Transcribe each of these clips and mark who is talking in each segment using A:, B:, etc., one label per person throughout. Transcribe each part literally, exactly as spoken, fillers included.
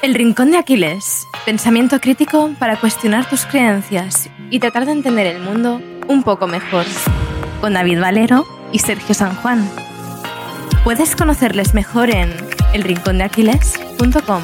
A: El Rincón de Aquiles. Pensamiento crítico para cuestionar tus creencias y tratar de entender el mundo un poco mejor. Con David Valero y Sergio San Juan. Puedes conocerles mejor en el rincón de aquiles punto com.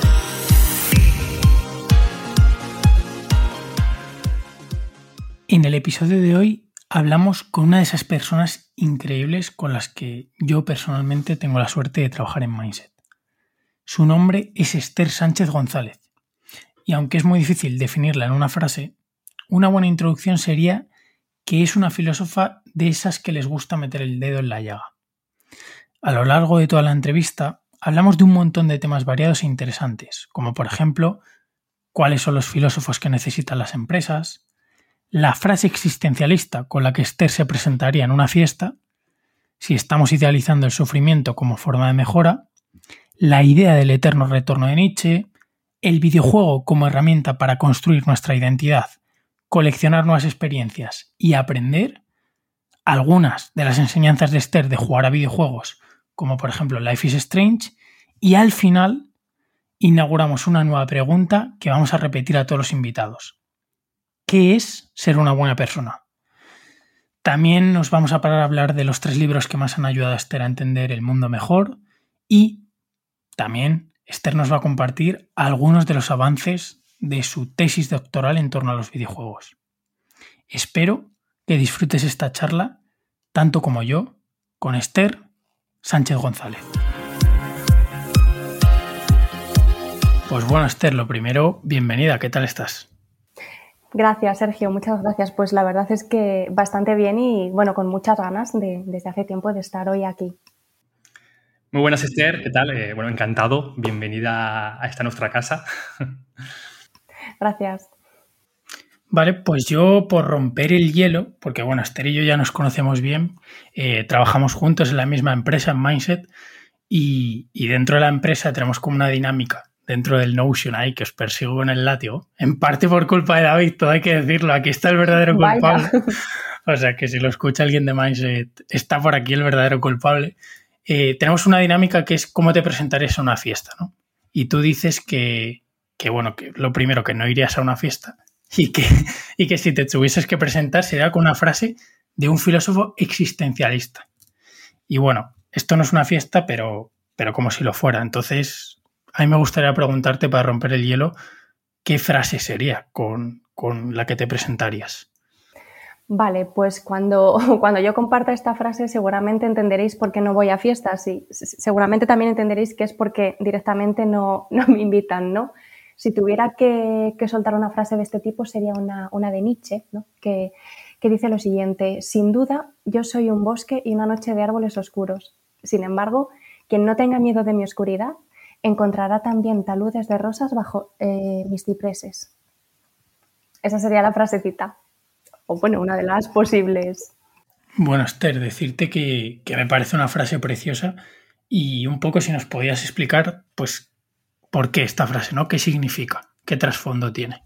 B: En el episodio de hoy hablamos con una de esas personas increíbles con las que yo personalmente tengo la suerte de trabajar en Mindset. Su nombre es Esther Sánchez González y aunque es muy difícil definirla en una frase, una buena introducción sería que es una filósofa de esas que les gusta meter el dedo en la llaga. A lo largo de toda la entrevista hablamos de un montón de temas variados e interesantes, como por ejemplo, cuáles son los filósofos que necesitan las empresas, la frase existencialista con la que Esther se presentaría en una fiesta, si estamos idealizando el sufrimiento como forma de mejora, la idea del eterno retorno de Nietzsche, el videojuego como herramienta para construir nuestra identidad, coleccionar nuevas experiencias y aprender, algunas de las enseñanzas de Esther de jugar a videojuegos, como por ejemplo Life is Strange, y al final inauguramos una nueva pregunta que vamos a repetir a todos los invitados. ¿Qué es ser una buena persona? También nos vamos a parar a hablar de los tres libros que más han ayudado a Esther a entender el mundo mejor y también Esther nos va a compartir algunos de los avances de su tesis doctoral en torno a los videojuegos. Espero que disfrutes esta charla tanto como yo con Esther Sánchez González. Pues bueno, Esther, lo primero, bienvenida, ¿qué tal estás?
C: Gracias, Sergio, muchas gracias. Pues la verdad es que bastante bien y bueno, con muchas ganas de, desde hace tiempo de estar hoy aquí.
D: Muy buenas, Esther, ¿qué tal? Eh, bueno, encantado, bienvenida a esta nuestra casa.
C: Gracias.
B: Vale, pues yo por romper el hielo, porque bueno, Esther y yo ya nos conocemos bien, eh, trabajamos juntos en la misma empresa, en Mindset, y, y dentro de la empresa tenemos como una dinámica dentro del Notion ahí que os persigo con el látigo, en parte por culpa de David, todo hay que decirlo, aquí está el verdadero culpable. Vaya. O sea que si lo escucha alguien de Mindset, está por aquí el verdadero culpable. Eh, tenemos una dinámica que es cómo te presentarías a una fiesta, ¿no? Y tú dices que, que bueno, que lo primero, que no irías a una fiesta y que, y que si te tuvieses que presentar sería con una frase de un filósofo existencialista. Y bueno, esto no es una fiesta, pero, pero como si lo fuera. Entonces, a mí me gustaría preguntarte, para romper el hielo, ¿qué frase sería con, con la que te presentarías?
C: Vale, pues cuando, cuando yo comparta esta frase seguramente entenderéis por qué no voy a fiestas y seguramente también entenderéis que es porque directamente no, no me invitan, ¿no? Si tuviera que, que soltar una frase de este tipo sería una, una de Nietzsche, ¿no? Que, que dice lo siguiente: sin duda, yo soy un bosque y una noche de árboles oscuros. Sin embargo, quien no tenga miedo de mi oscuridad encontrará también taludes de rosas bajo eh, mis cipreses. Esa sería la frasecita. O bueno, una de las posibles.
B: Bueno, Esther, decirte que, que me parece una frase preciosa y un poco si nos podías explicar, pues, por qué esta frase, ¿no? ¿Qué significa? ¿Qué trasfondo tiene?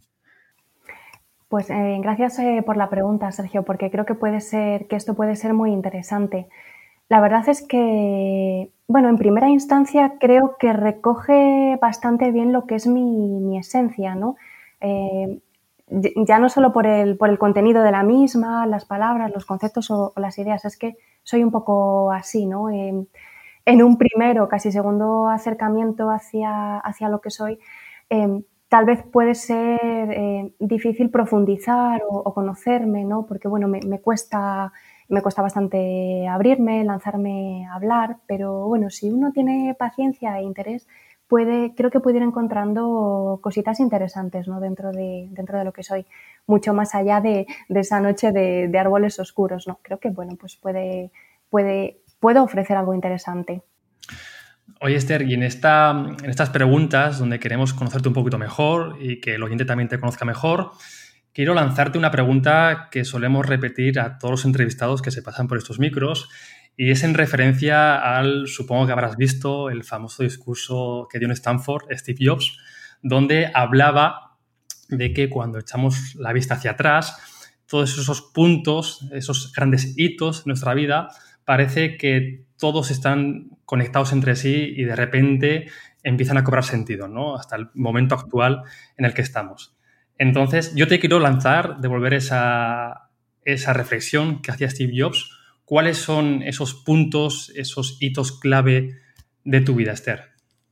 C: Pues eh, gracias eh, por la pregunta, Sergio, porque creo que puede ser, que esto puede ser muy interesante. La verdad es que, bueno, en primera instancia creo que recoge bastante bien lo que es mi, mi esencia, ¿no? Eh, ya no solo por el, por el contenido de la misma, las palabras, los conceptos o, o las ideas, es que soy un poco así, ¿no? Eh, en un primero, casi segundo acercamiento hacia, hacia lo que soy, eh, tal vez puede ser eh, difícil profundizar o, o conocerme, ¿no? Porque, bueno, me, me cuesta... Me cuesta bastante abrirme, lanzarme a hablar, pero bueno, si uno tiene paciencia e interés, puede, creo que puede ir encontrando cositas interesantes, ¿no? dentro, de, dentro de lo que soy, mucho más allá de, de esa noche de, de árboles oscuros, ¿no? Creo que bueno, pues puede, puede, puedo ofrecer algo interesante.
D: Oye, Esther, y en, esta, en estas preguntas donde queremos conocerte un poquito mejor y que el oyente también te conozca mejor, quiero lanzarte una pregunta que solemos repetir a todos los entrevistados que se pasan por estos micros y es en referencia al, supongo que habrás visto, el famoso discurso que dio en Stanford Steve Jobs, donde hablaba de que cuando echamos la vista hacia atrás, todos esos puntos, esos grandes hitos en nuestra vida, parece que todos están conectados entre sí y de repente empiezan a cobrar sentido, ¿no? Hasta el momento actual en el que estamos. Entonces, yo te quiero lanzar, devolver esa, esa reflexión que hacía Steve Jobs. ¿Cuáles son esos puntos, esos hitos clave de tu vida, Esther?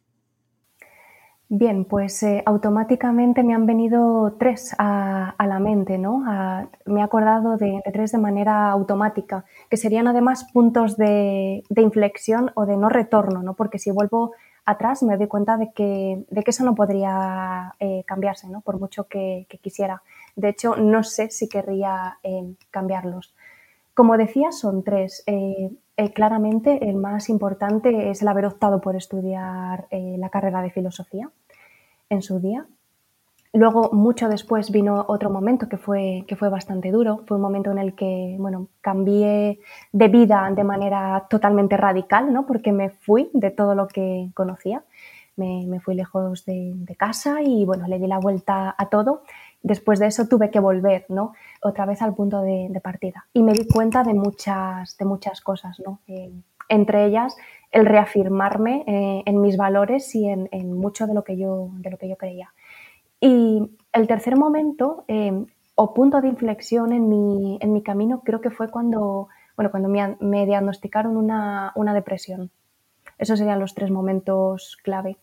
C: Bien, pues eh, automáticamente me han venido tres a, a la mente, ¿no? A- me he acordado de, de tres de manera automática, que serían además puntos de, de inflexión o de no retorno, ¿no? Porque si vuelvo atrás me doy cuenta de que, de que eso no podría eh, cambiarse, ¿no? Por mucho que, que quisiera. De hecho, no sé si querría eh, cambiarlos. Como decía, son tres. Eh, eh, claramente, el más importante es el haber optado por estudiar eh, la carrera de filosofía en su día. Luego, mucho después, vino otro momento que fue, que fue bastante duro. Fue un momento en el que, bueno, cambié de vida de manera totalmente radical, ¿no? Porque me fui de todo lo que conocía. Me, me fui lejos de, de casa y, bueno, le di la vuelta a todo. Después de eso tuve que volver, ¿no? Otra vez al punto de, de partida. Y me di cuenta de muchas, de muchas cosas, ¿no? Eh, entre ellas, el reafirmarme eh, en mis valores y en, en mucho de lo que yo, de lo que yo creía. Y el tercer momento eh, o punto de inflexión en mi, en mi camino creo que fue cuando, bueno, cuando me, me diagnosticaron una, una depresión. Esos serían los tres momentos clave.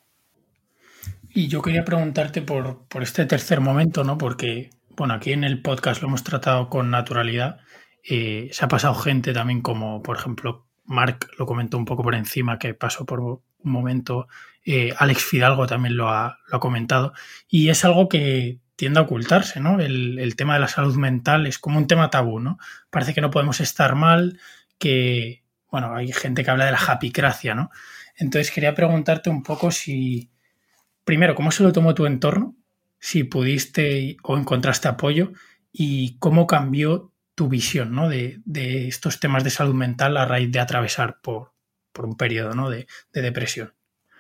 B: Y yo quería preguntarte por, por este tercer momento, ¿no? Porque, bueno, aquí en el podcast lo hemos tratado con naturalidad. Eh, se ha pasado gente también como, por ejemplo, Marc lo comentó un poco por encima, que pasó por un momento. Eh, Alex Fidalgo también lo ha, lo ha comentado. Y es algo que tiende a ocultarse, ¿no? El, el tema de la salud mental es como un tema tabú, ¿no? Parece que no podemos estar mal, que, bueno, hay gente que habla de la japicracia, ¿no? Entonces quería preguntarte un poco si primero, ¿cómo se lo tomó tu entorno? Si pudiste o encontraste apoyo y cómo cambió tu visión, ¿no? de, de estos temas de salud mental a raíz de atravesar por, por un periodo, ¿no? de, de depresión.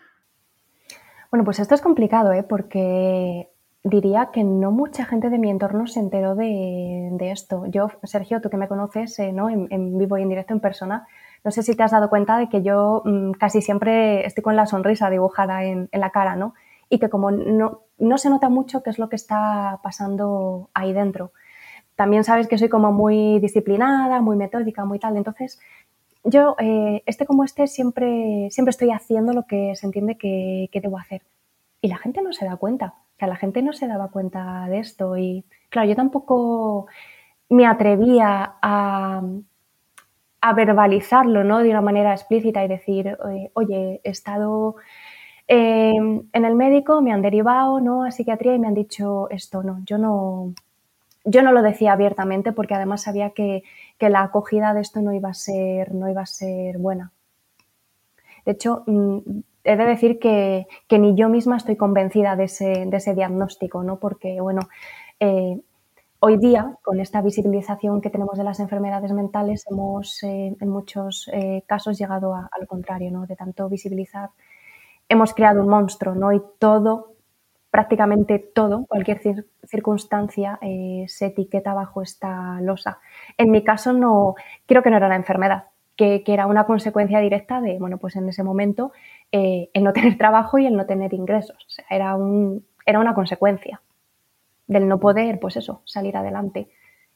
C: Bueno, pues esto es complicado, ¿eh? Porque diría que no mucha gente de mi entorno se enteró de, de esto. Yo, Sergio, tú que me conoces, eh, ¿no? En, en vivo y en directo, en persona, no sé si te has dado cuenta de que yo mmm, casi siempre estoy con la sonrisa dibujada en, en la cara, ¿no? Y que como no, no se nota mucho qué es lo que está pasando ahí dentro. También sabes que soy como muy disciplinada, muy metódica, muy tal. Entonces, yo, eh, este como este, siempre, siempre estoy haciendo lo que se entiende que, que debo hacer. Y la gente no se da cuenta. O sea, la gente no se daba cuenta de esto. Y claro, yo tampoco me atrevía a, a verbalizarlo, ¿no? De una manera explícita y decir, oye, he estado eh, en el médico, me han derivado, ¿no? A psiquiatría y me han dicho esto. No, yo no, yo no lo decía abiertamente porque además sabía que, que la acogida de esto no iba a ser, no iba a ser buena. De hecho, he de decir que, que ni yo misma estoy convencida de ese, de ese diagnóstico, ¿no? Porque, bueno, eh, hoy día, con esta visibilización que tenemos de las enfermedades mentales, hemos eh, en muchos eh, casos llegado a, a lo contrario, ¿no? De tanto visibilizar, hemos creado un monstruo, ¿no? Y todo, prácticamente todo, cualquier cir- circunstancia eh, se etiqueta bajo esta losa. En mi caso, no, creo que no era la enfermedad, que, que era una consecuencia directa de, bueno, pues en ese momento, eh, el no tener trabajo y el no tener ingresos. O sea, era, un, era una consecuencia del no poder, pues eso, salir adelante.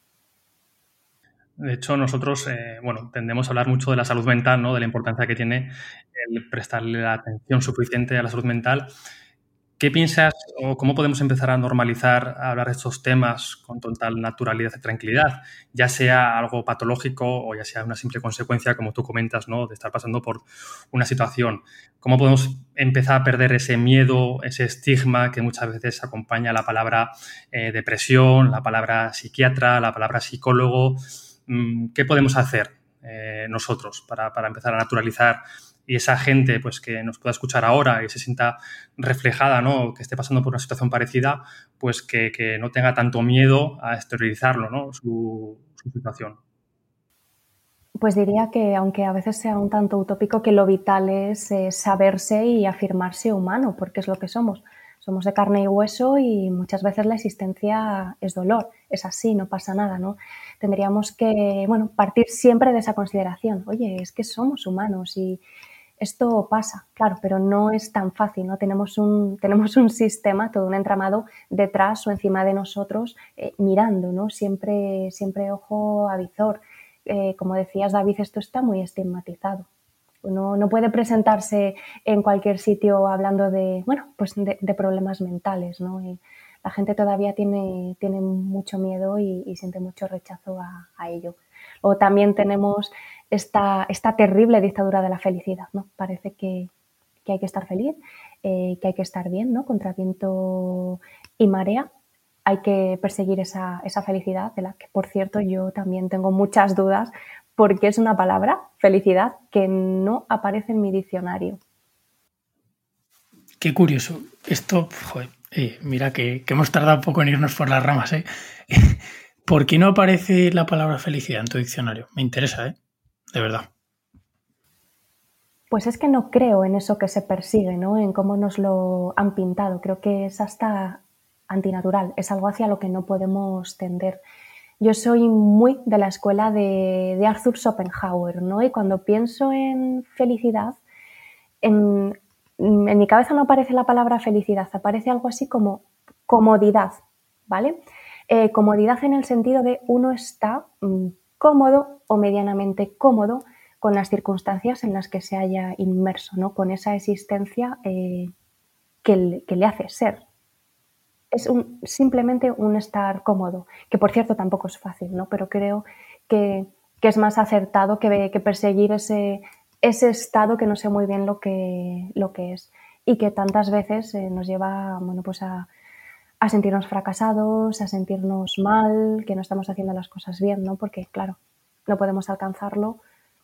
D: De hecho, nosotros, eh, bueno, tendemos a hablar mucho de la salud mental, ¿no? De la importancia que tiene el prestarle la atención suficiente a la salud mental. ¿Qué piensas o cómo podemos empezar a normalizar a hablar de estos temas con total naturalidad y tranquilidad? Ya sea algo patológico o ya sea una simple consecuencia, como tú comentas, ¿no? De estar pasando por una situación. ¿Cómo podemos empezar a perder ese miedo, ese estigma que muchas veces acompaña la palabra eh, depresión, la palabra psiquiatra, la palabra psicólogo? ¿Qué podemos hacer eh, nosotros para, para empezar a naturalizar y esa gente pues, que nos pueda escuchar ahora y se sienta reflejada, ¿no? Que esté pasando por una situación parecida, pues que, que no tenga tanto miedo a exteriorizarlo, ¿no? Su, su situación?
C: Pues diría que, aunque a veces sea un tanto utópico, que lo vital es eh, saberse y afirmarse humano, porque es lo que somos. Somos de carne y hueso y muchas veces la existencia es dolor. Es así, no pasa nada, ¿no? Tendríamos que, bueno, partir siempre de esa consideración. Oye, es que somos humanos y esto pasa, claro, pero no es tan fácil, ¿no? Tenemos un, tenemos un sistema, todo un entramado detrás o encima de nosotros eh, mirando, ¿no? Siempre, siempre ojo a visor. Eh, como decías, David, esto está muy estigmatizado. No, no puede presentarse en cualquier sitio hablando de, bueno, pues de, de problemas mentales, ¿no? Y la gente todavía tiene, tiene mucho miedo y, y siente mucho rechazo a, a ello. O también tenemos esta, esta terrible dictadura de la felicidad, ¿no? Parece que, que hay que estar feliz, eh, que hay que estar bien, ¿no? Contra viento y marea. Hay que perseguir esa, esa felicidad, de la que, por cierto, yo también tengo muchas dudas, porque es una palabra, felicidad, que no aparece en mi diccionario.
B: Qué curioso. Esto, joder, eh, mira que, que hemos tardado un poco en irnos por las ramas, ¿eh? ¿Por qué no aparece la palabra felicidad en tu diccionario? Me interesa, ¿eh? De verdad.
C: Pues es que no creo en eso que se persigue, ¿no? En cómo nos lo han pintado. Creo que es hasta antinatural, es algo hacia lo que no podemos tender. Yo soy muy de la escuela de, de Arthur Schopenhauer, ¿no? Y cuando pienso en felicidad, en, en mi cabeza no aparece la palabra felicidad, aparece algo así como comodidad, ¿vale? Eh, comodidad en el sentido de uno está mmm, cómodo o medianamente cómodo con las circunstancias en las que se haya inmerso, ¿no? Con esa existencia eh, que, le, que le hace ser. Es un, simplemente un estar cómodo, que por cierto tampoco es fácil, ¿no? Pero creo que, que es más acertado que, que perseguir ese, ese estado que no sé muy bien lo que, lo que es y que tantas veces eh, nos lleva, bueno, pues a, a sentirnos fracasados, a sentirnos mal, que no estamos haciendo las cosas bien, ¿no? Porque, claro, no podemos alcanzarlo.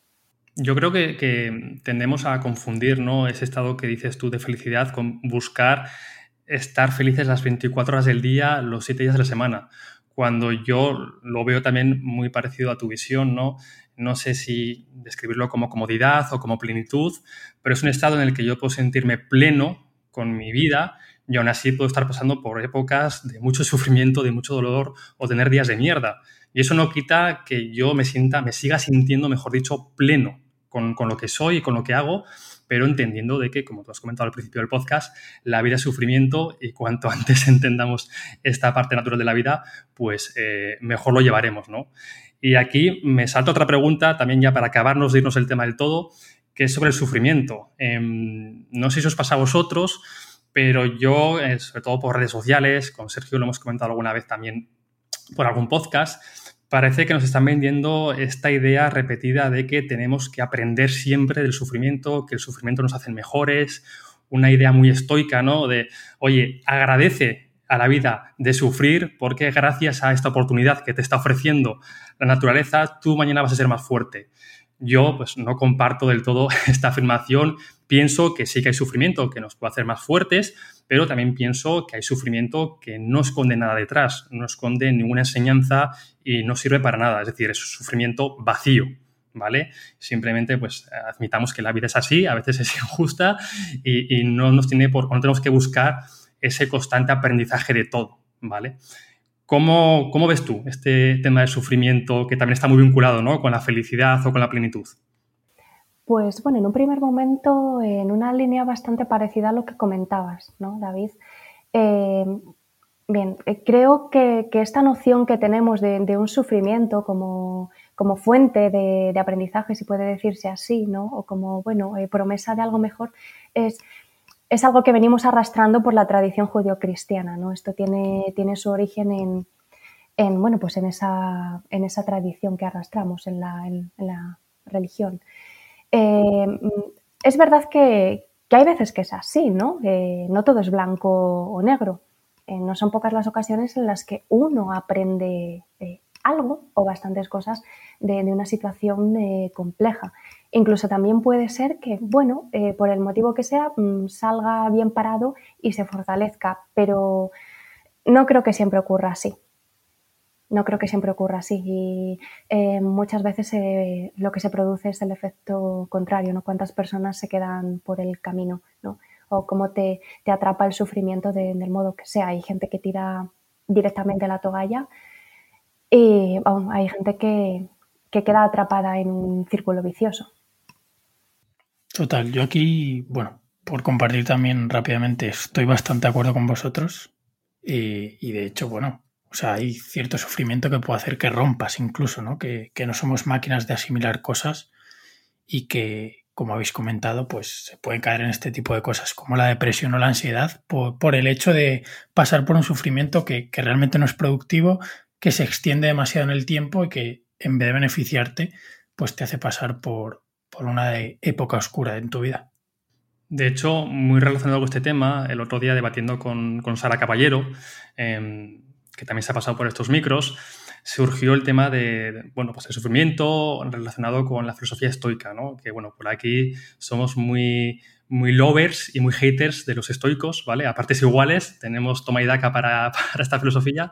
D: Yo creo que, que tendemos a confundir, ¿no?, ese estado que dices tú de felicidad con buscar estar felices las veinticuatro horas del día, los siete días de la semana, cuando yo lo veo también muy parecido a tu visión, ¿no? No sé si describirlo como comodidad o como plenitud, pero es un estado en el que yo puedo sentirme pleno con mi vida y aún así puedo estar pasando por épocas de mucho sufrimiento, de mucho dolor o tener días de mierda. Y eso no quita que yo me sienta, me siga sintiendo, mejor dicho, pleno con, con lo que soy y con lo que hago, pero entendiendo de que, como tú has comentado al principio del podcast, la vida es sufrimiento y cuanto antes entendamos esta parte natural de la vida, pues eh, mejor lo llevaremos, ¿no? Y aquí me salta otra pregunta, también ya para acabarnos de irnos el tema del todo, que es sobre el sufrimiento. Eh, no sé si os pasa a vosotros, pero yo, eh, sobre todo por redes sociales, con Sergio lo hemos comentado alguna vez también por algún podcast, parece que nos están vendiendo esta idea repetida de que tenemos que aprender siempre del sufrimiento, que el sufrimiento nos hace mejores, una idea muy estoica, ¿no? De, oye, agradece a la vida de sufrir porque gracias a esta oportunidad que te está ofreciendo la naturaleza, tú mañana vas a ser más fuerte. Yo, pues, no comparto del todo esta afirmación. Pienso que sí que hay sufrimiento que nos puede hacer más fuertes, pero también pienso que hay sufrimiento que no esconde nada detrás, no esconde ninguna enseñanza y no sirve para nada. Es decir, es un sufrimiento vacío, ¿vale? Simplemente, pues, admitamos que la vida es así, a veces es injusta y, y no nos tiene por, no tenemos que buscar ese constante aprendizaje de todo, ¿vale? ¿Cómo, ¿Cómo ves tú este tema del sufrimiento que también está muy vinculado, ¿no?, con la felicidad o con la plenitud?
C: Pues bueno, en un primer momento, en una línea bastante parecida a lo que comentabas, ¿no, David? Eh, bien, eh, creo que, que esta noción que tenemos de, de un sufrimiento como, como fuente de, de aprendizaje, si puede decirse así, ¿no? O como, bueno, eh, promesa de algo mejor, es, es algo que venimos arrastrando por la tradición judeocristiana, ¿no? Esto tiene, tiene su origen en, en, bueno, pues en esa, en esa tradición que arrastramos en la, en, en la religión. Eh, es verdad que, que hay veces que es así, ¿no? Eh, no todo es blanco o negro. Eh, no son pocas las ocasiones en las que uno aprende eh, algo o bastantes cosas de, de una situación eh, compleja. Incluso también puede ser que, bueno, eh, por el motivo que sea, mmm, salga bien parado y se fortalezca, pero no creo que siempre ocurra así. No creo que siempre ocurra así y eh, muchas veces eh, lo que se produce es el efecto contrario, ¿no? Cuántas personas se quedan por el camino, ¿no? O cómo te, te atrapa el sufrimiento de, del modo que sea. Hay gente que tira directamente la toalla y oh, hay gente que, que queda atrapada en un círculo vicioso.
B: Total, yo aquí, bueno, por compartir también rápidamente, estoy bastante de acuerdo con vosotros y, y de hecho, bueno, o sea, hay cierto sufrimiento que puede hacer que rompas incluso, ¿no? Que, que no somos máquinas de asimilar cosas y que, como habéis comentado, pues se pueden caer en este tipo de cosas como la depresión o la ansiedad por, por el hecho de pasar por un sufrimiento que, que realmente no es productivo, que se extiende demasiado en el tiempo y que en vez de beneficiarte, pues te hace pasar por, por una época oscura en tu vida.
D: De hecho, muy relacionado con este tema, el otro día debatiendo con, con Sara Caballero, eh, que también se ha pasado por estos micros, surgió el tema de, bueno, pues el sufrimiento relacionado con la filosofía estoica, ¿no? Que, bueno, por aquí somos muy, muy lovers y muy haters de los estoicos, ¿vale? A partes iguales, tenemos toma y daca para, para esta filosofía.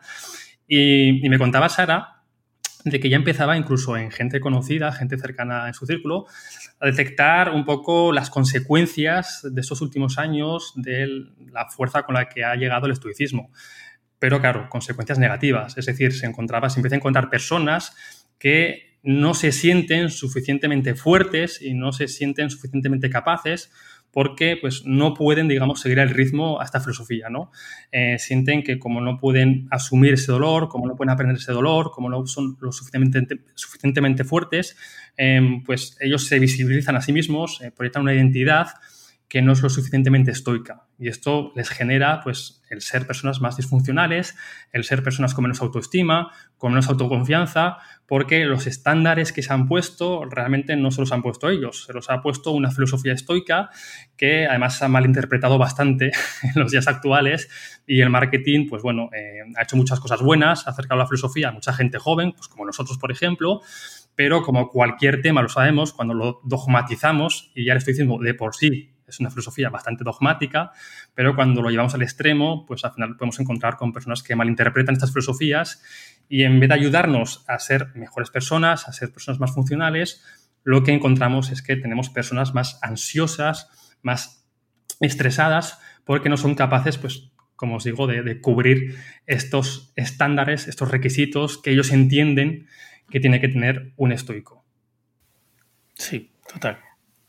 D: Y, y me contaba Sara de que ya empezaba incluso en gente conocida, gente cercana en su círculo, a detectar un poco las consecuencias de estos últimos años de la fuerza con la que ha llegado el estoicismo. Pero, claro, consecuencias negativas. Es decir, se encontraba, se empieza a encontrar personas que no se sienten suficientemente fuertes y no se sienten suficientemente capaces porque pues, no pueden, digamos, seguir el ritmo a esta filosofía, ¿no? Eh, sienten que como no pueden asumir ese dolor, como no pueden aprender ese dolor, como no son lo suficientemente, suficientemente fuertes, eh, pues ellos se visibilizan a sí mismos, eh, proyectan una identidad que no es lo suficientemente estoica. Y esto les genera pues, el ser personas más disfuncionales, el ser personas con menos autoestima, con menos autoconfianza, porque los estándares que se han puesto realmente no se los han puesto ellos, se los ha puesto una filosofía estoica que además se ha malinterpretado bastante en los días actuales y el marketing, pues bueno, eh, ha hecho muchas cosas buenas, ha acercado la filosofía a mucha gente joven, pues como nosotros, por ejemplo, pero como cualquier tema lo sabemos, cuando lo dogmatizamos, y ya el estoicismo de por sí es una filosofía bastante dogmática, pero cuando lo llevamos al extremo, pues al final podemos encontrar con personas que malinterpretan estas filosofías y en vez de ayudarnos a ser mejores personas, a ser personas más funcionales, lo que encontramos es que tenemos personas más ansiosas, más estresadas, porque no son capaces, pues, como os digo, de, de cubrir estos estándares, estos requisitos que ellos entienden que tiene que tener un estoico.
B: Sí, total.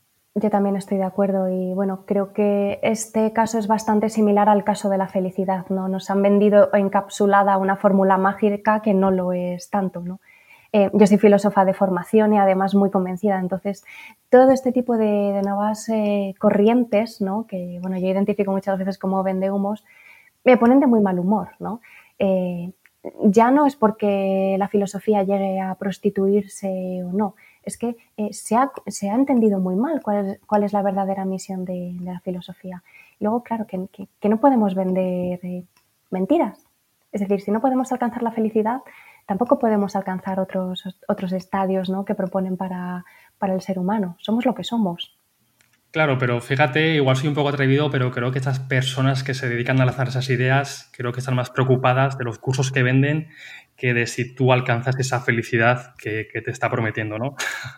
C: Yo también estoy de acuerdo y bueno, creo que este caso es bastante similar al caso de la felicidad, ¿no? Nos han vendido encapsulada una fórmula mágica que no lo es tanto, ¿no? Eh, yo soy filósofa de formación y además muy convencida, entonces todo este tipo de, de nuevas eh, corrientes, ¿no? Que bueno, yo identifico muchas veces como vendehumos, me ponen de muy mal humor, ¿no? Eh, ya no es porque la filosofía llegue a prostituirse o no, es que eh, se, ha, se ha entendido muy mal cuál es, cuál es la verdadera misión de, de la filosofía. Y luego, claro, que, que, que no podemos vender eh, mentiras. Es decir, si no podemos alcanzar la felicidad, tampoco podemos alcanzar otros, otros estadios, ¿no? Que proponen para, para el ser humano. Somos lo que somos.
D: Claro, pero fíjate, igual soy un poco atrevido, pero creo que estas personas que se dedican a lanzar esas ideas, creo que están más preocupadas de los cursos que venden que de si tú alcanzas esa felicidad que, que te está prometiendo, ¿no?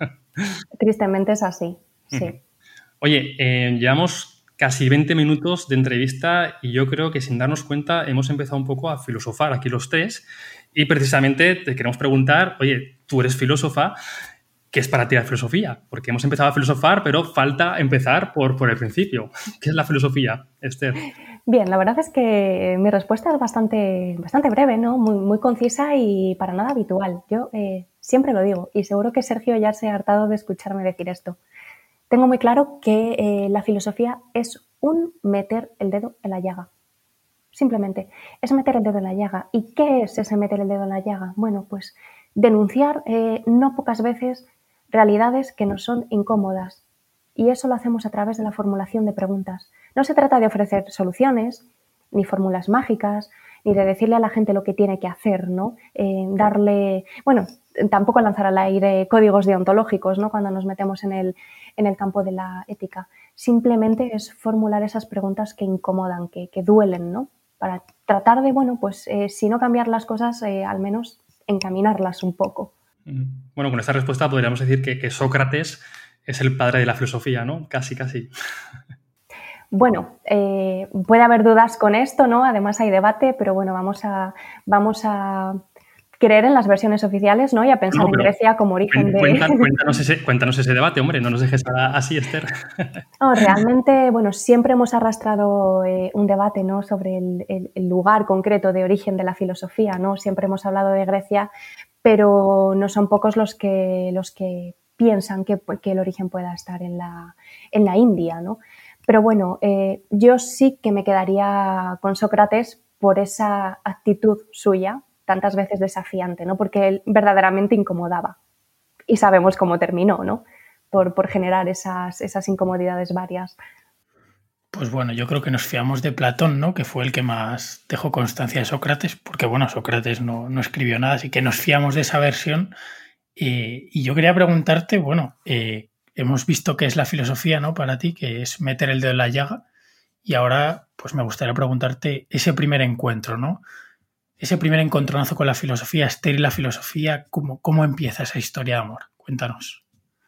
C: Tristemente es así, sí.
D: Uh-huh. Oye, eh, llevamos casi veinte minutos de entrevista y yo creo que sin darnos cuenta hemos empezado un poco a filosofar aquí los tres y precisamente te queremos preguntar, oye, tú eres filósofa, ¿qué es para ti la filosofía? Porque hemos empezado a filosofar, pero falta empezar por, por el principio. ¿Qué es la filosofía, Esther?
C: Bien, la verdad es que mi respuesta es bastante, bastante breve, ¿no? Muy, muy concisa y para nada habitual. Yo eh, siempre lo digo y seguro que Sergio ya se ha hartado de escucharme decir esto. Tengo muy claro que eh, la filosofía es un meter el dedo en la llaga. Simplemente, es meter el dedo en la llaga. ¿Y qué es ese meter el dedo en la llaga? Bueno, pues denunciar eh, no pocas veces realidades que nos son incómodas. Y eso lo hacemos a través de la formulación de preguntas. No se trata de ofrecer soluciones, ni fórmulas mágicas, ni de decirle a la gente lo que tiene que hacer, ¿no? Eh, darle, bueno, tampoco lanzar al aire códigos deontológicos, ¿no? Cuando nos metemos en el, en el campo de la ética. Simplemente es formular esas preguntas que incomodan, que, que duelen, ¿no? Para tratar de, bueno, pues eh, si no cambiar las cosas, eh, al menos encaminarlas un poco.
D: Bueno, con esta respuesta podríamos decir que, que Sócrates es el padre de la filosofía, ¿no? Casi, casi.
C: Bueno, eh, puede haber dudas con esto, ¿no? Además hay debate, pero bueno, vamos a, vamos a creer en las versiones oficiales, ¿no? Y a pensar
D: No,
C: en
D: pero
C: Grecia como origen de...
D: cuéntanos, cuéntanos, ese, cuéntanos ese debate, hombre, no nos dejes así, Esther.
C: No, realmente, bueno, siempre hemos arrastrado eh, un debate, ¿no? Sobre el, el, el lugar concreto de origen de la filosofía, ¿no? Siempre hemos hablado de Grecia, pero no son pocos los que, los que piensan que, que el origen pueda estar en la, en la India, ¿no? Pero bueno, eh, yo sí que me quedaría con Sócrates por esa actitud suya, tantas veces desafiante, ¿no? Porque él verdaderamente incomodaba. Y sabemos cómo terminó, ¿no? Por, por generar esas, esas incomodidades varias.
B: Pues bueno, yo creo que nos fiamos de Platón, ¿no? Que fue el que más dejó constancia de Sócrates, porque bueno, Sócrates no, no escribió nada, así que nos fiamos de esa versión. Eh, y yo quería preguntarte, bueno, eh, hemos visto qué es la filosofía, ¿no? Para ti, que es meter el dedo en la llaga. Y ahora, pues me gustaría preguntarte ese primer encuentro, ¿no? Ese primer encontronazo con la filosofía, Esther y la filosofía, ¿cómo, cómo empieza esa historia de amor? Cuéntanos.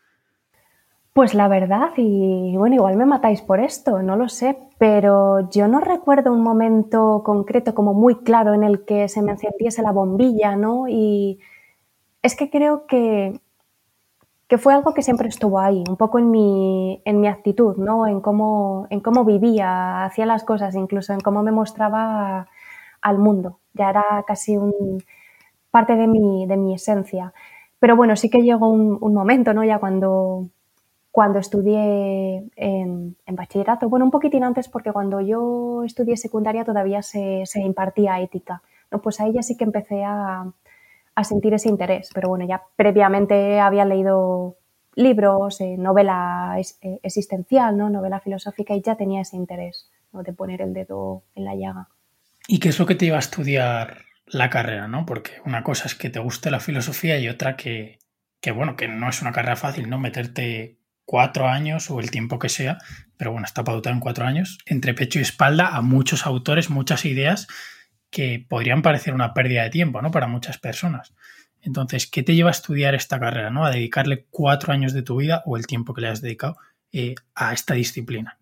C: Pues la verdad, y bueno, igual me matáis por esto, no lo sé, pero yo no recuerdo un momento concreto como muy claro en el que se me encendiese la bombilla, ¿no? Y es que creo que, que fue algo que siempre estuvo ahí, un poco en mi, en mi actitud, ¿no? En cómo, en cómo vivía, hacía las cosas, incluso en cómo me mostraba al mundo. Ya era casi un, parte de mi, de mi esencia. Pero bueno, sí que llegó un, un momento, ¿no? Ya cuando... cuando estudié en, en bachillerato, bueno, un poquitín antes porque cuando yo estudié secundaria todavía se, se impartía ética, ¿no? Pues ahí ya sí que empecé a, a sentir ese interés, pero bueno, ya previamente había leído libros, eh, novela es, eh, existencial, ¿no? Novela filosófica y ya tenía ese interés, ¿no? De poner el dedo en la llaga.
B: ¿Y qué es lo que te iba a estudiar la carrera, ¿no? Porque una cosa es que te guste la filosofía y otra que, que bueno, que no es una carrera fácil, ¿no? Meterte cuatro años o el tiempo que sea, pero bueno, está pautado en cuatro años, entre pecho y espalda a muchos autores, muchas ideas que podrían parecer una pérdida de tiempo, ¿no? Para muchas personas. Entonces, ¿qué te lleva a estudiar esta carrera, ¿no? A dedicarle cuatro años de tu vida o el tiempo que le has dedicado eh, a esta disciplina.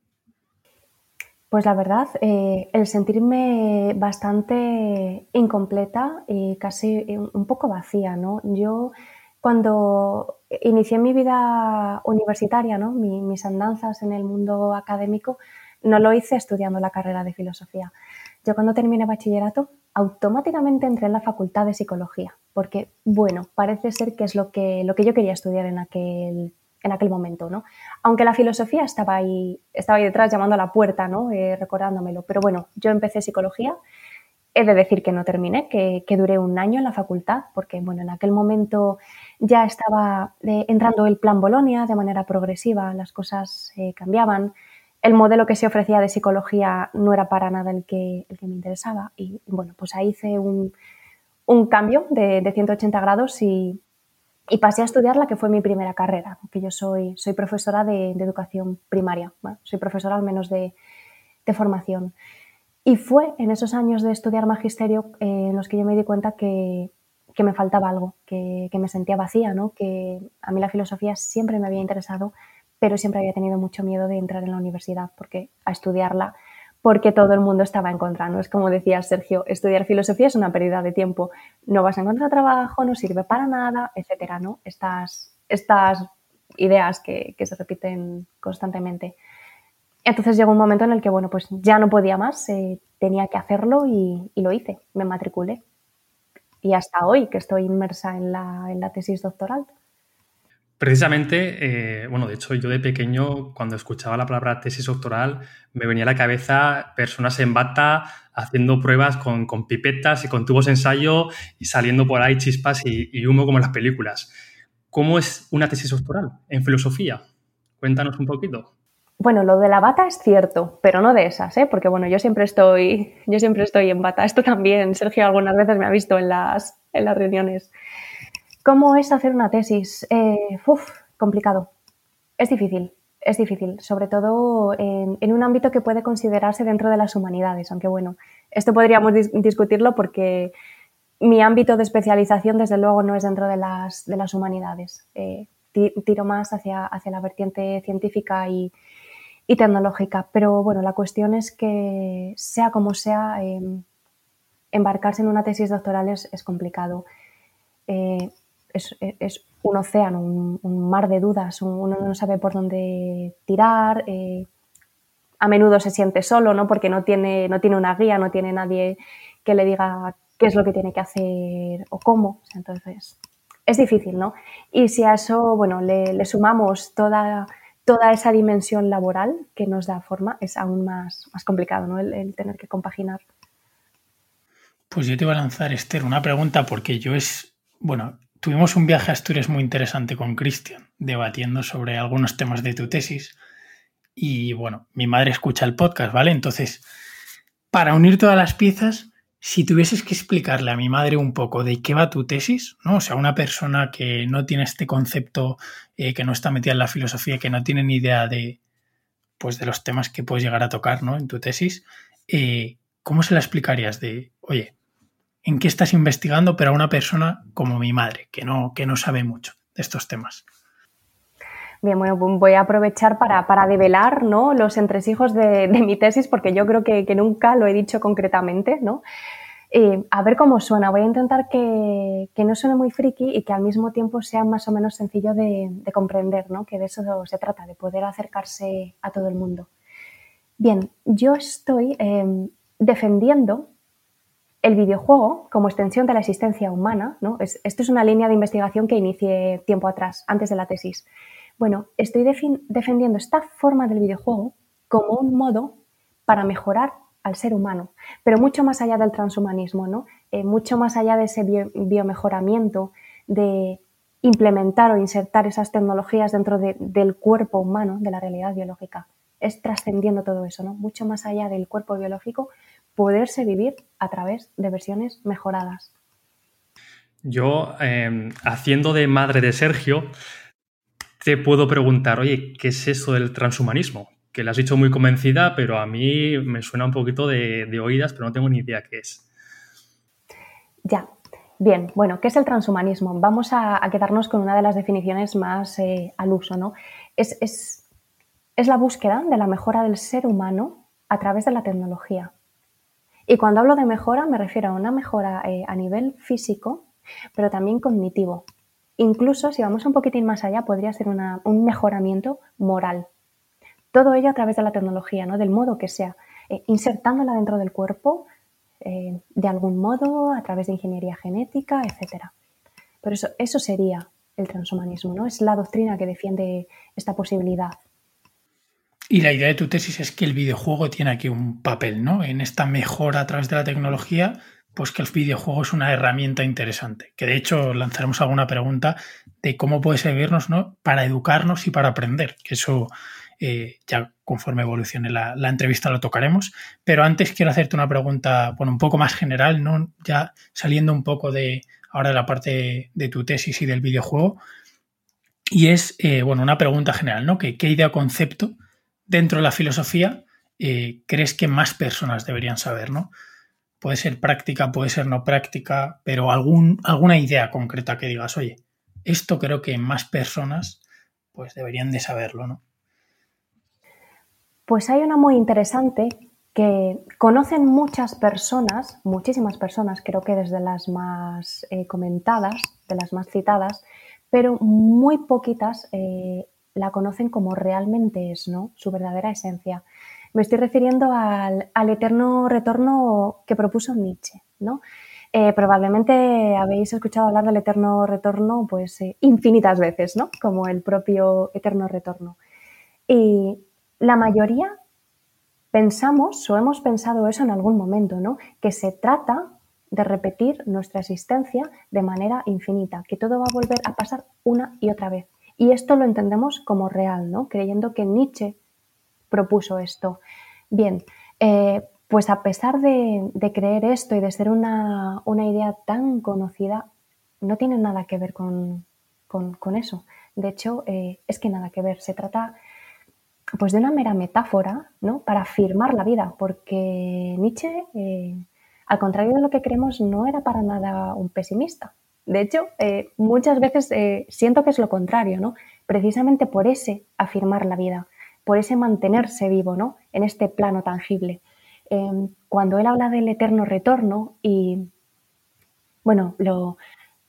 C: Pues la verdad, eh, el sentirme bastante incompleta y casi un poco vacía, ¿no? Yo cuando inicié mi vida universitaria, ¿no? Mi, mis andanzas en el mundo académico, no lo hice estudiando la carrera de filosofía. Yo cuando terminé bachillerato, automáticamente entré en la facultad de psicología, porque, bueno, parece ser que es lo que, lo que yo quería estudiar en aquel, en aquel momento, ¿no? Aunque la filosofía estaba ahí, estaba ahí detrás llamando a la puerta, ¿no? Eh, recordándomelo. Pero bueno, yo empecé psicología. He de decir que no terminé, que, que duré un año en la facultad, porque bueno, en aquel momento ya estaba eh, entrando el plan Bolonia de manera progresiva, las cosas eh, cambiaban. El modelo que se ofrecía de psicología no era para nada el que, el que me interesaba. Y bueno, pues ahí hice un, un cambio de, de ciento ochenta grados y, y pasé a estudiar la que fue mi primera carrera, que yo soy, soy profesora de, de educación primaria, bueno, soy profesora al menos de, de formación. Y fue en esos años de estudiar magisterio eh, en los que yo me di cuenta que, que me faltaba algo, que, que me sentía vacía, ¿no? Que a mí la filosofía siempre me había interesado, pero siempre había tenido mucho miedo de entrar en la universidad porque, a estudiarla, porque todo el mundo estaba en contra, ¿no? Es como decía Sergio, estudiar filosofía es una pérdida de tiempo, no vas a encontrar trabajo, no sirve para nada, etcétera, ¿no? Estas, estas ideas que, que se repiten constantemente. Entonces llegó un momento en el que, bueno, pues ya no podía más, eh, tenía que hacerlo y, y lo hice, me matriculé. Y hasta hoy que estoy inmersa en la, en la tesis doctoral.
D: Precisamente, eh, bueno, de hecho yo de pequeño cuando escuchaba la palabra tesis doctoral me venía a la cabeza personas en bata haciendo pruebas con, con pipetas y con tubos de ensayo y saliendo por ahí chispas y, y humo como en las películas. ¿Cómo es una tesis doctoral en filosofía? Cuéntanos un poquito.
C: Bueno, lo de la bata es cierto, pero no de esas, ¿eh? Porque bueno, yo siempre estoy, yo siempre estoy en bata. Esto también, Sergio algunas veces me ha visto en las, en las reuniones. ¿Cómo es hacer una tesis? Eh, uf, complicado. Es difícil, es difícil, sobre todo en, en un ámbito que puede considerarse dentro de las humanidades, aunque bueno, esto podríamos dis- discutirlo porque mi ámbito de especialización desde luego no es dentro de las, de las humanidades. Eh, tiro más hacia, hacia la vertiente científica y y tecnológica, pero bueno, la cuestión es que sea como sea, eh, embarcarse en una tesis doctoral es, es complicado. eh, es, es un océano, un, un mar de dudas, un, uno no sabe por dónde tirar, eh, a menudo se siente solo, ¿no? Porque no tiene, no tiene una guía, no tiene nadie que le diga qué es lo que tiene que hacer o cómo. O sea, entonces, es difícil, ¿no? Y si a eso, bueno, le, le sumamos toda, toda esa dimensión laboral que nos da forma, es aún más, más complicado, ¿no? El, el tener que compaginar.
B: Pues yo te iba a lanzar, Esther, una pregunta porque yo es, bueno, tuvimos un viaje a Asturias muy interesante con Cristian, debatiendo sobre algunos temas de tu tesis y, bueno, mi madre escucha el podcast, ¿vale? Entonces, para unir todas las piezas, si tuvieses que explicarle a mi madre un poco de qué va tu tesis, ¿no? O sea, una persona que no tiene este concepto, eh, que no está metida en la filosofía, que no tiene ni idea de, pues, de los temas que puedes llegar a tocar, ¿no? En tu tesis, eh, ¿cómo se la explicarías de, oye, en qué estás investigando, pero a una persona como mi madre, que no, que no sabe mucho de estos temas?
C: Bien, bueno, voy a aprovechar para, para develar, ¿no?, los entresijos de, de mi tesis, porque yo creo que, que nunca lo he dicho concretamente, ¿no? Eh, a ver cómo suena. Voy a intentar que, que no suene muy friki y que al mismo tiempo sea más o menos sencillo de, de comprender, ¿no? Que de eso se trata, de poder acercarse a todo el mundo. Bien, yo estoy eh, defendiendo el videojuego como extensión de la existencia humana, ¿no? Es, esto es una línea de investigación que inicié tiempo atrás, antes de la tesis. Bueno, estoy defi- defendiendo esta forma del videojuego como un modo para mejorar al ser humano, pero mucho más allá del transhumanismo, ¿no? Eh, mucho más allá de ese bio- biomejoramiento, de implementar o insertar esas tecnologías dentro de, del cuerpo humano, de la realidad biológica. Es trascendiendo todo eso, ¿no? Mucho más allá del cuerpo biológico, poderse vivir a través de versiones mejoradas.
D: Yo, eh, haciendo de madre de Sergio, te puedo preguntar, oye, ¿qué es eso del transhumanismo? Que lo has dicho muy convencida, pero a mí me suena un poquito de, de oídas, pero no tengo ni idea qué es.
C: Ya. Bien, bueno, ¿qué es el transhumanismo? Vamos a, a quedarnos con una de las definiciones más eh, al uso, ¿no? Es, es, es la búsqueda de la mejora del ser humano a través de la tecnología. Y cuando hablo de mejora me refiero a una mejora eh, a nivel físico, pero también cognitivo. Incluso, si vamos un poquitín más allá, podría ser una, un mejoramiento moral. Todo ello a través de la tecnología, ¿no? Del modo que sea, eh, insertándola dentro del cuerpo, eh, de algún modo, a través de ingeniería genética, etcétera. Pero eso, eso sería el transhumanismo, ¿no? Es la doctrina que defiende esta posibilidad.
B: Y la idea de tu tesis es que el videojuego tiene aquí un papel, ¿no? En esta mejora a través de la tecnología, pues que el videojuego es una herramienta interesante. Que de hecho lanzaremos alguna pregunta de cómo puede servirnos, ¿no?, para educarnos y para aprender. Que eso eh, ya conforme evolucione la, la entrevista lo tocaremos. Pero antes quiero hacerte una pregunta, bueno, un poco más general, ¿no? Ya saliendo un poco de ahora de la parte de tu tesis y del videojuego. Y es, eh, bueno, una pregunta general, ¿no? Que, ¿qué idea o concepto dentro de la filosofía eh, crees que más personas deberían saber, ¿no? Puede ser práctica, puede ser no práctica, pero algún, alguna idea concreta que digas, oye, esto creo que más personas pues deberían de saberlo, ¿no?
C: Pues hay una muy interesante que conocen muchas personas, muchísimas personas, creo que desde las más eh, comentadas, de las más citadas, pero muy poquitas eh, la conocen como realmente es, ¿no? Su verdadera esencia. Me estoy refiriendo al, al eterno retorno que propuso Nietzsche, ¿no? Eh, probablemente habéis escuchado hablar del eterno retorno pues eh, infinitas veces, ¿no? Como el propio eterno retorno. Y la mayoría pensamos o hemos pensado eso en algún momento, ¿no? Que se trata de repetir nuestra existencia de manera infinita, que todo va a volver a pasar una y otra vez. Y esto lo entendemos como real, ¿no? Creyendo que Nietzsche propuso esto. Bien, eh, pues a pesar de, de creer esto y de ser una, una idea tan conocida, no tiene nada que ver con, con, con eso. De hecho, eh, es que nada que ver. Se trata pues de una mera metáfora, ¿no?, para afirmar la vida, porque Nietzsche, eh, al contrario de lo que creemos, no era para nada un pesimista. De hecho, eh, muchas veces eh, siento que es lo contrario, ¿no? Precisamente por ese afirmar la vida, por ese mantenerse vivo, ¿no?, en este plano tangible. Eh, cuando él habla del eterno retorno y, bueno, lo,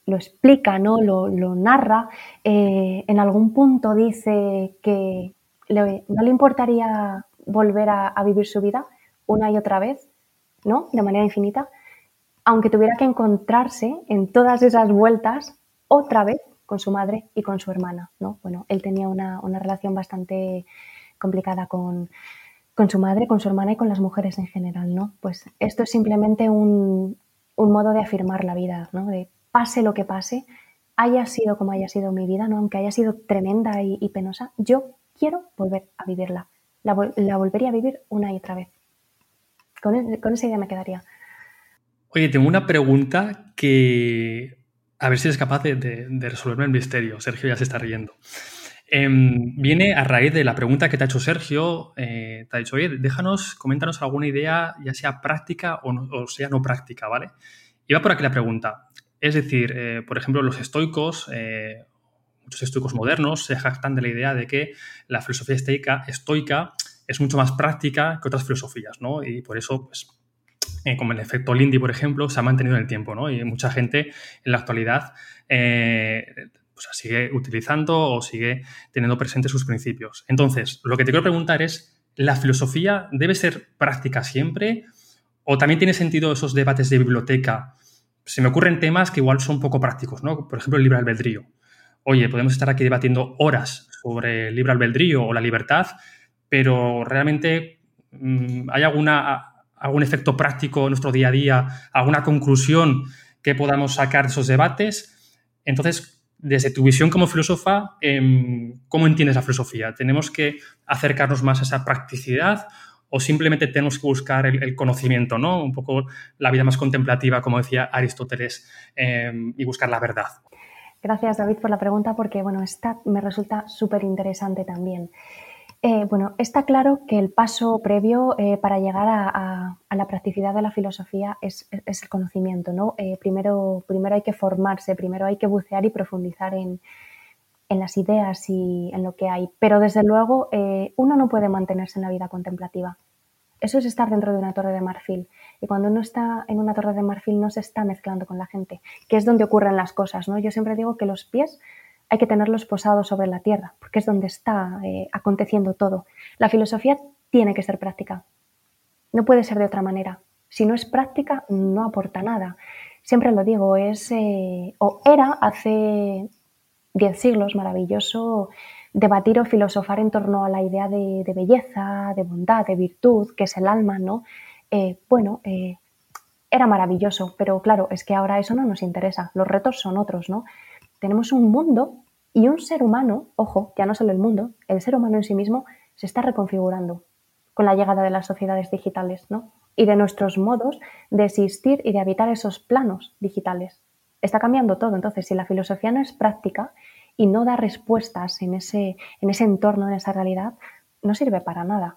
C: lo explica, ¿no? Lo, lo narra, eh, en algún punto dice que le, no le importaría volver a, a vivir su vida una y otra vez, ¿no? De manera infinita, aunque tuviera que encontrarse en todas esas vueltas otra vez con su madre y con su hermana, ¿no? Bueno, él tenía una, una relación bastante complicada con, con su madre, con su hermana y con las mujeres en general, ¿no? Pues esto es simplemente un, un modo de afirmar la vida, ¿no? De pase lo que pase, haya sido como haya sido mi vida, ¿no? Aunque haya sido tremenda y, y penosa, yo quiero volver a vivirla. La, la volvería a vivir una y otra vez. Con, con esa idea me quedaría.
D: Oye, tengo una pregunta que a ver si eres capaz de, de, de resolverme el misterio. Sergio ya se está riendo. Eh, viene a raíz de la pregunta que te ha hecho Sergio. Eh, te ha dicho, oye, déjanos, coméntanos alguna idea, ya sea práctica o, no, o sea no práctica, ¿vale? Y va por aquí la pregunta. Es decir, eh, por ejemplo, los estoicos, eh, muchos estoicos modernos se jactan de la idea de que la filosofía estoica, estoica es mucho más práctica que otras filosofías, ¿no? Y por eso, pues, eh, como el efecto Lindy, por ejemplo, se ha mantenido en el tiempo, ¿no? Y mucha gente en la actualidad eh, pues, sigue utilizando o sigue teniendo presentes sus principios. Entonces, lo que te quiero preguntar es, ¿la filosofía debe ser práctica siempre? ¿O también tiene sentido esos debates de biblioteca? Se me ocurren temas que igual son poco prácticos, ¿no? Por ejemplo, el libre albedrío. Oye, podemos estar aquí debatiendo horas sobre el libre albedrío o la libertad, pero realmente mmm, ¿hay alguna, algún efecto práctico en nuestro día a día, alguna conclusión que podamos sacar de esos debates? Entonces, desde tu visión como filósofa, eh, ¿cómo entiendes la filosofía? ¿Tenemos que acercarnos más a esa practicidad o simplemente tenemos que buscar el, el conocimiento, ¿no? Un poco la vida más contemplativa, como decía Aristóteles, eh, y buscar la verdad.
C: Gracias, David, por la pregunta, porque bueno, esta me resulta súper interesante también. Eh, bueno, está claro que el paso previo eh, para llegar a, a, a la practicidad de la filosofía es, es el conocimiento, ¿no? Eh, primero, primero hay que formarse, primero hay que bucear y profundizar en, en las ideas y en lo que hay. Pero desde luego eh, uno no puede mantenerse en la vida contemplativa. Eso es estar dentro de una torre de marfil. Y cuando uno está en una torre de marfil no se está mezclando con la gente, que es donde ocurren las cosas, ¿no? Yo siempre digo que los pies hay que tenerlos posados sobre la tierra, porque es donde está eh, aconteciendo todo. La filosofía tiene que ser práctica. No puede ser de otra manera. Si no es práctica, no aporta nada. Siempre lo digo, es eh, o era hace diez siglos maravilloso debatir o filosofar en torno a la idea de, de belleza, de bondad, de virtud, que es el alma, ¿no? Eh, bueno, eh, era maravilloso, pero claro, es que ahora eso no nos interesa. Los retos son otros, ¿no? Tenemos un mundo y un ser humano, ojo, ya no solo el mundo, el ser humano en sí mismo se está reconfigurando con la llegada de las sociedades digitales, ¿no? Y de nuestros modos de existir y de habitar esos planos digitales. Está cambiando todo. Entonces, si la filosofía no es práctica y no da respuestas en ese, en ese entorno, en esa realidad, no sirve para nada.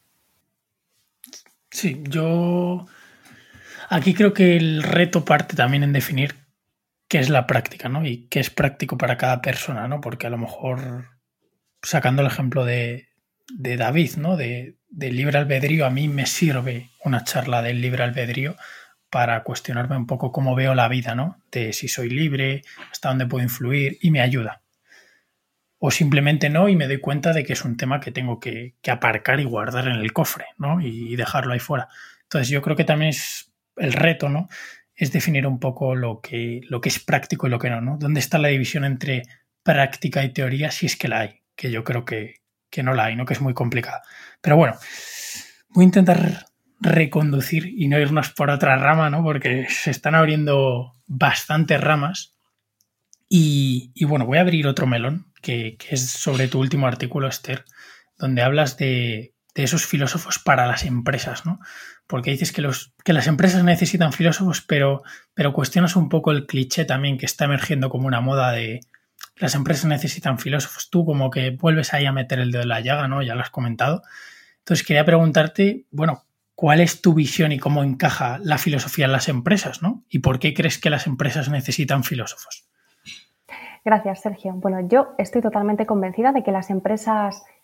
B: Sí, yo aquí creo que el reto parte también en definir qué es la práctica, ¿no? Y qué es práctico para cada persona, ¿no? Porque a lo mejor, sacando el ejemplo de, de David, ¿no? De, de libre albedrío, a mí me sirve una charla del libre albedrío para cuestionarme un poco cómo veo la vida, ¿no? De si soy libre, hasta dónde puedo influir, y me ayuda. O simplemente no, y me doy cuenta de que es un tema que tengo que, que aparcar y guardar en el cofre, ¿no? Y, y dejarlo ahí fuera. Entonces yo creo que también es el reto, ¿no? Es definir un poco lo que, lo que es práctico y lo que no, ¿no? ¿Dónde está la división entre práctica y teoría, si es que la hay? Que yo creo que, que no la hay, ¿no? Que es muy complicada. Pero bueno, voy a intentar reconducir y no irnos por otra rama, ¿no? Porque se están abriendo bastantes ramas. Y, y bueno, voy a abrir otro melón, que, que es sobre tu último artículo, Esther, donde hablas de, de esos filósofos para las empresas, ¿no? Porque dices que, los, que las empresas necesitan filósofos, pero, pero cuestionas un poco el cliché también que está emergiendo como una moda de las empresas necesitan filósofos. Tú como que vuelves ahí a meter el dedo en la llaga, ¿no? Ya lo has comentado. Entonces quería preguntarte, bueno, ¿cuál es tu visión y cómo encaja la filosofía en las empresas, ¿no? ¿Y por qué crees que las empresas necesitan filósofos?
C: Gracias, Sergio. Bueno, yo estoy totalmente convencida de que las empresas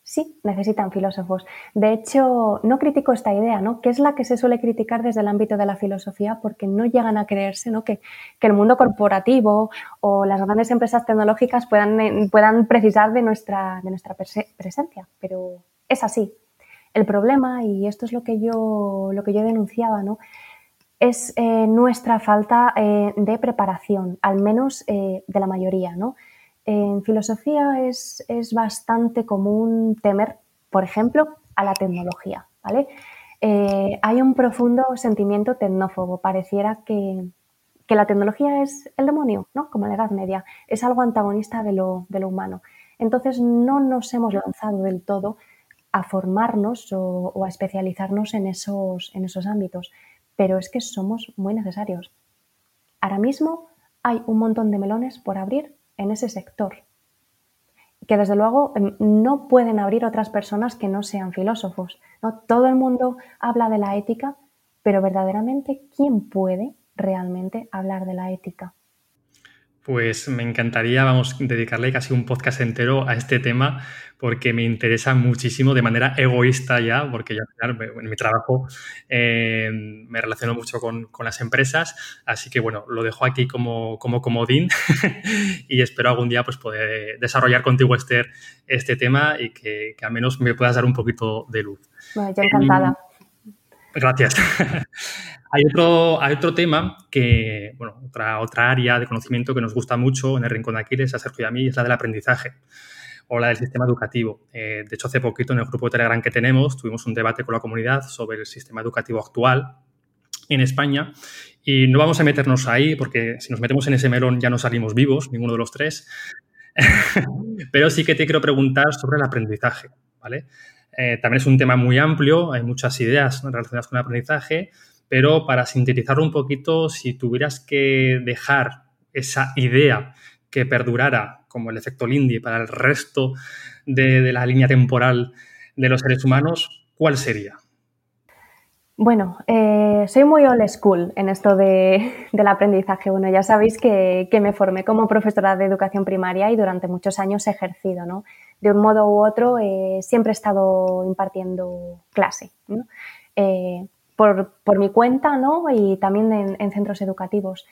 C: sí, necesitan filósofos. De hecho, no critico esta idea, ¿no? Que es la que se suele criticar desde el ámbito de la filosofía porque no llegan a creerse, ¿no? que, que el mundo corporativo o las grandes empresas tecnológicas puedan, puedan precisar de nuestra, de nuestra presencia. Pero es así. El problema, y esto es lo que yo, lo que yo denunciaba, ¿no? es eh, nuestra falta eh, de preparación, al menos eh, de la mayoría, ¿no? En filosofía es, es bastante común temer, por ejemplo, a la tecnología, ¿vale? Eh, hay un profundo sentimiento tecnófobo. Pareciera que, que la tecnología es el demonio, ¿no? Como en la Edad Media. Es algo antagonista de lo, de lo humano. Entonces, no nos hemos lanzado del todo a formarnos o, o a especializarnos en esos, en esos ámbitos. Pero es que somos muy necesarios. Ahora mismo hay un montón de melones por abrir en ese sector, que desde luego no pueden abrir otras personas que no sean filósofos, ¿no? Todo el mundo habla de la ética, pero verdaderamente, ¿quién puede realmente hablar de la ética?
D: Pues me encantaría, vamos, dedicarle casi un podcast entero a este tema porque me interesa muchísimo de manera egoísta ya, porque yo al final en mi trabajo eh, me relaciono mucho con, con las empresas, así que bueno, lo dejo aquí como, como comodín y espero algún día pues poder desarrollar contigo, Esther, este tema y que, que al menos me puedas dar un poquito de luz.
C: Bueno, yo encantada.
D: Eh, gracias. Hay otro, hay otro tema que, bueno, otra, otra área de conocimiento que nos gusta mucho en el Rincón de Aquiles, a Sergio y a mí, es la del aprendizaje o la del sistema educativo. Eh, de hecho, hace poquito en el grupo de Telegram que tenemos tuvimos un debate con la comunidad sobre el sistema educativo actual en España y no vamos a meternos ahí porque si nos metemos en ese melón ya no salimos vivos, ninguno de los tres. Pero sí que te quiero preguntar sobre el aprendizaje, ¿vale? Eh, también es un tema muy amplio, hay muchas ideas, ¿no?, relacionadas con el aprendizaje, pero para sintetizarlo un poquito, si tuvieras que dejar esa idea que perdurara como el efecto Lindy para el resto de, de la línea temporal de los seres humanos, ¿cuál sería?
C: Bueno, eh, soy muy old school en esto de, del aprendizaje. Bueno, ya sabéis que, que me formé como profesora de educación primaria y durante muchos años he ejercido, ¿no? De un modo u otro, eh, siempre he estado impartiendo clase, ¿no? Eh, por, por mi cuenta, ¿no? Y también en, en centros educativos.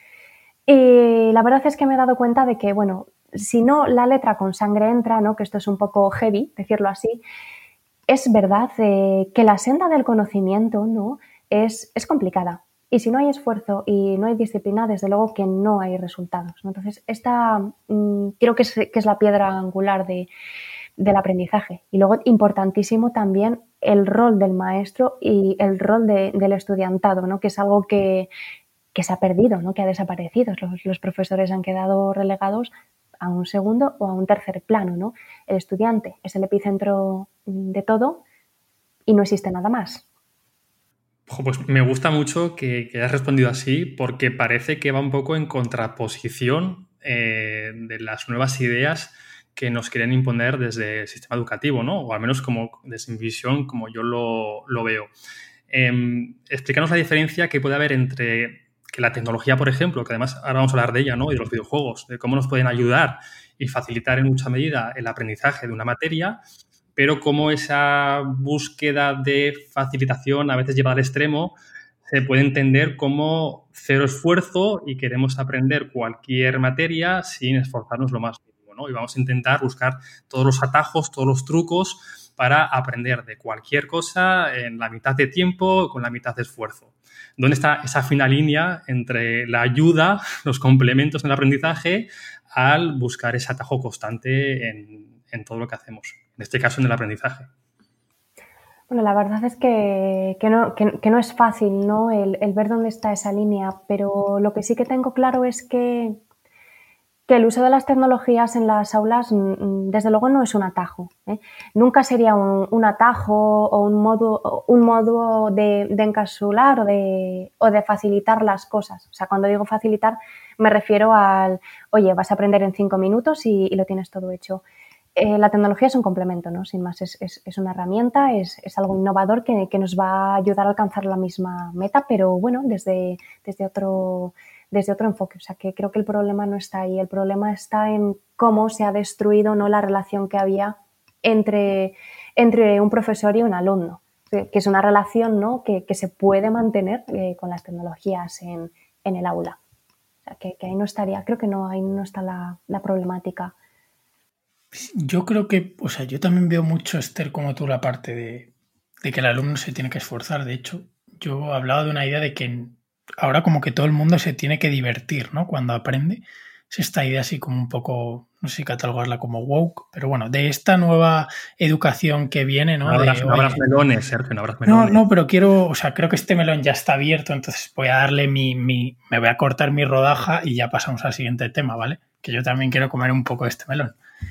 C: Y la verdad es que me he dado cuenta de que, bueno, si no la letra con sangre entra, ¿no? Que esto es un poco heavy, decirlo así. Es verdad eh, que la senda del conocimiento, ¿no?, es, es complicada. Y si no hay esfuerzo y no hay disciplina, desde luego que no hay resultados, ¿no? Entonces, esta mmm, creo que es, que es la piedra angular de, del aprendizaje. Y luego, importantísimo también, el rol del maestro y el rol de, del estudiantado, ¿no?, que es algo que, que se ha perdido, ¿no?, que ha desaparecido. Los, los profesores han quedado relegados a un segundo o a un tercer plano, ¿no? El estudiante es el epicentro de todo y no existe nada más.
D: Pues me gusta mucho que, que hayas respondido así porque parece que va un poco en contraposición eh, de las nuevas ideas que nos quieren imponer desde el sistema educativo, ¿no? O al menos como desde mi visión, como yo lo, lo veo. Eh, explícanos la diferencia que puede haber entre que la tecnología, por ejemplo, que además ahora vamos a hablar de ella, ¿no?, y de los videojuegos, de cómo nos pueden ayudar y facilitar en mucha medida el aprendizaje de una materia, pero cómo esa búsqueda de facilitación, a veces llevada al extremo, se puede entender como cero esfuerzo y queremos aprender cualquier materia sin esforzarnos lo más mínimo, ¿no? Y vamos a intentar buscar todos los atajos, todos los trucos para aprender de cualquier cosa en la mitad de tiempo, con la mitad de esfuerzo. ¿Dónde está esa fina línea entre la ayuda, los complementos en el aprendizaje, al buscar ese atajo constante en, en todo lo que hacemos? En este caso, en el aprendizaje.
C: Bueno, la verdad es que, que, no, que, que no es fácil, ¿no?, el, el ver dónde está esa línea, pero lo que sí que tengo claro es que, que el uso de las tecnologías en las aulas, desde luego, no es un atajo, ¿eh? Nunca sería un, un atajo o un modo, un modo de, de encapsular o de, o de facilitar las cosas. O sea, cuando digo facilitar, me refiero al, oye, vas a aprender en cinco minutos y, y lo tienes todo hecho. Eh, la tecnología es un complemento, ¿no? Sin más, es, es, es una herramienta, es, es algo innovador que, que nos va a ayudar a alcanzar la misma meta, pero bueno, desde, desde, otro, desde otro enfoque. O sea, que creo que el problema no está ahí. El problema está en cómo se ha destruido, ¿no?, la relación que había entre, entre un profesor y un alumno, que es una relación, ¿no? que, que se puede mantener eh, con las tecnologías en, en el aula. O sea, que, que ahí no estaría, creo que no, ahí no está la, la problemática.
B: Yo creo que, o sea, yo también veo mucho, Esther, como tú, la parte de, de que el alumno se tiene que esforzar. De hecho, yo hablaba de una idea de que ahora como que todo el mundo se tiene que divertir, ¿no? Cuando aprende. Es esta idea así como un poco, no sé si catalogarla como woke, pero bueno, de esta nueva educación que viene, ¿no?
D: No habrás,
B: de,
D: no habrás
B: oye,
D: melones, Sergio, no habrás melones.
B: No, no, pero quiero, o sea, creo que este melón ya está abierto, entonces voy a darle mi, mi, me voy a cortar mi rodaja y ya pasamos al siguiente tema, ¿vale? Que yo también quiero comer un poco de este melón.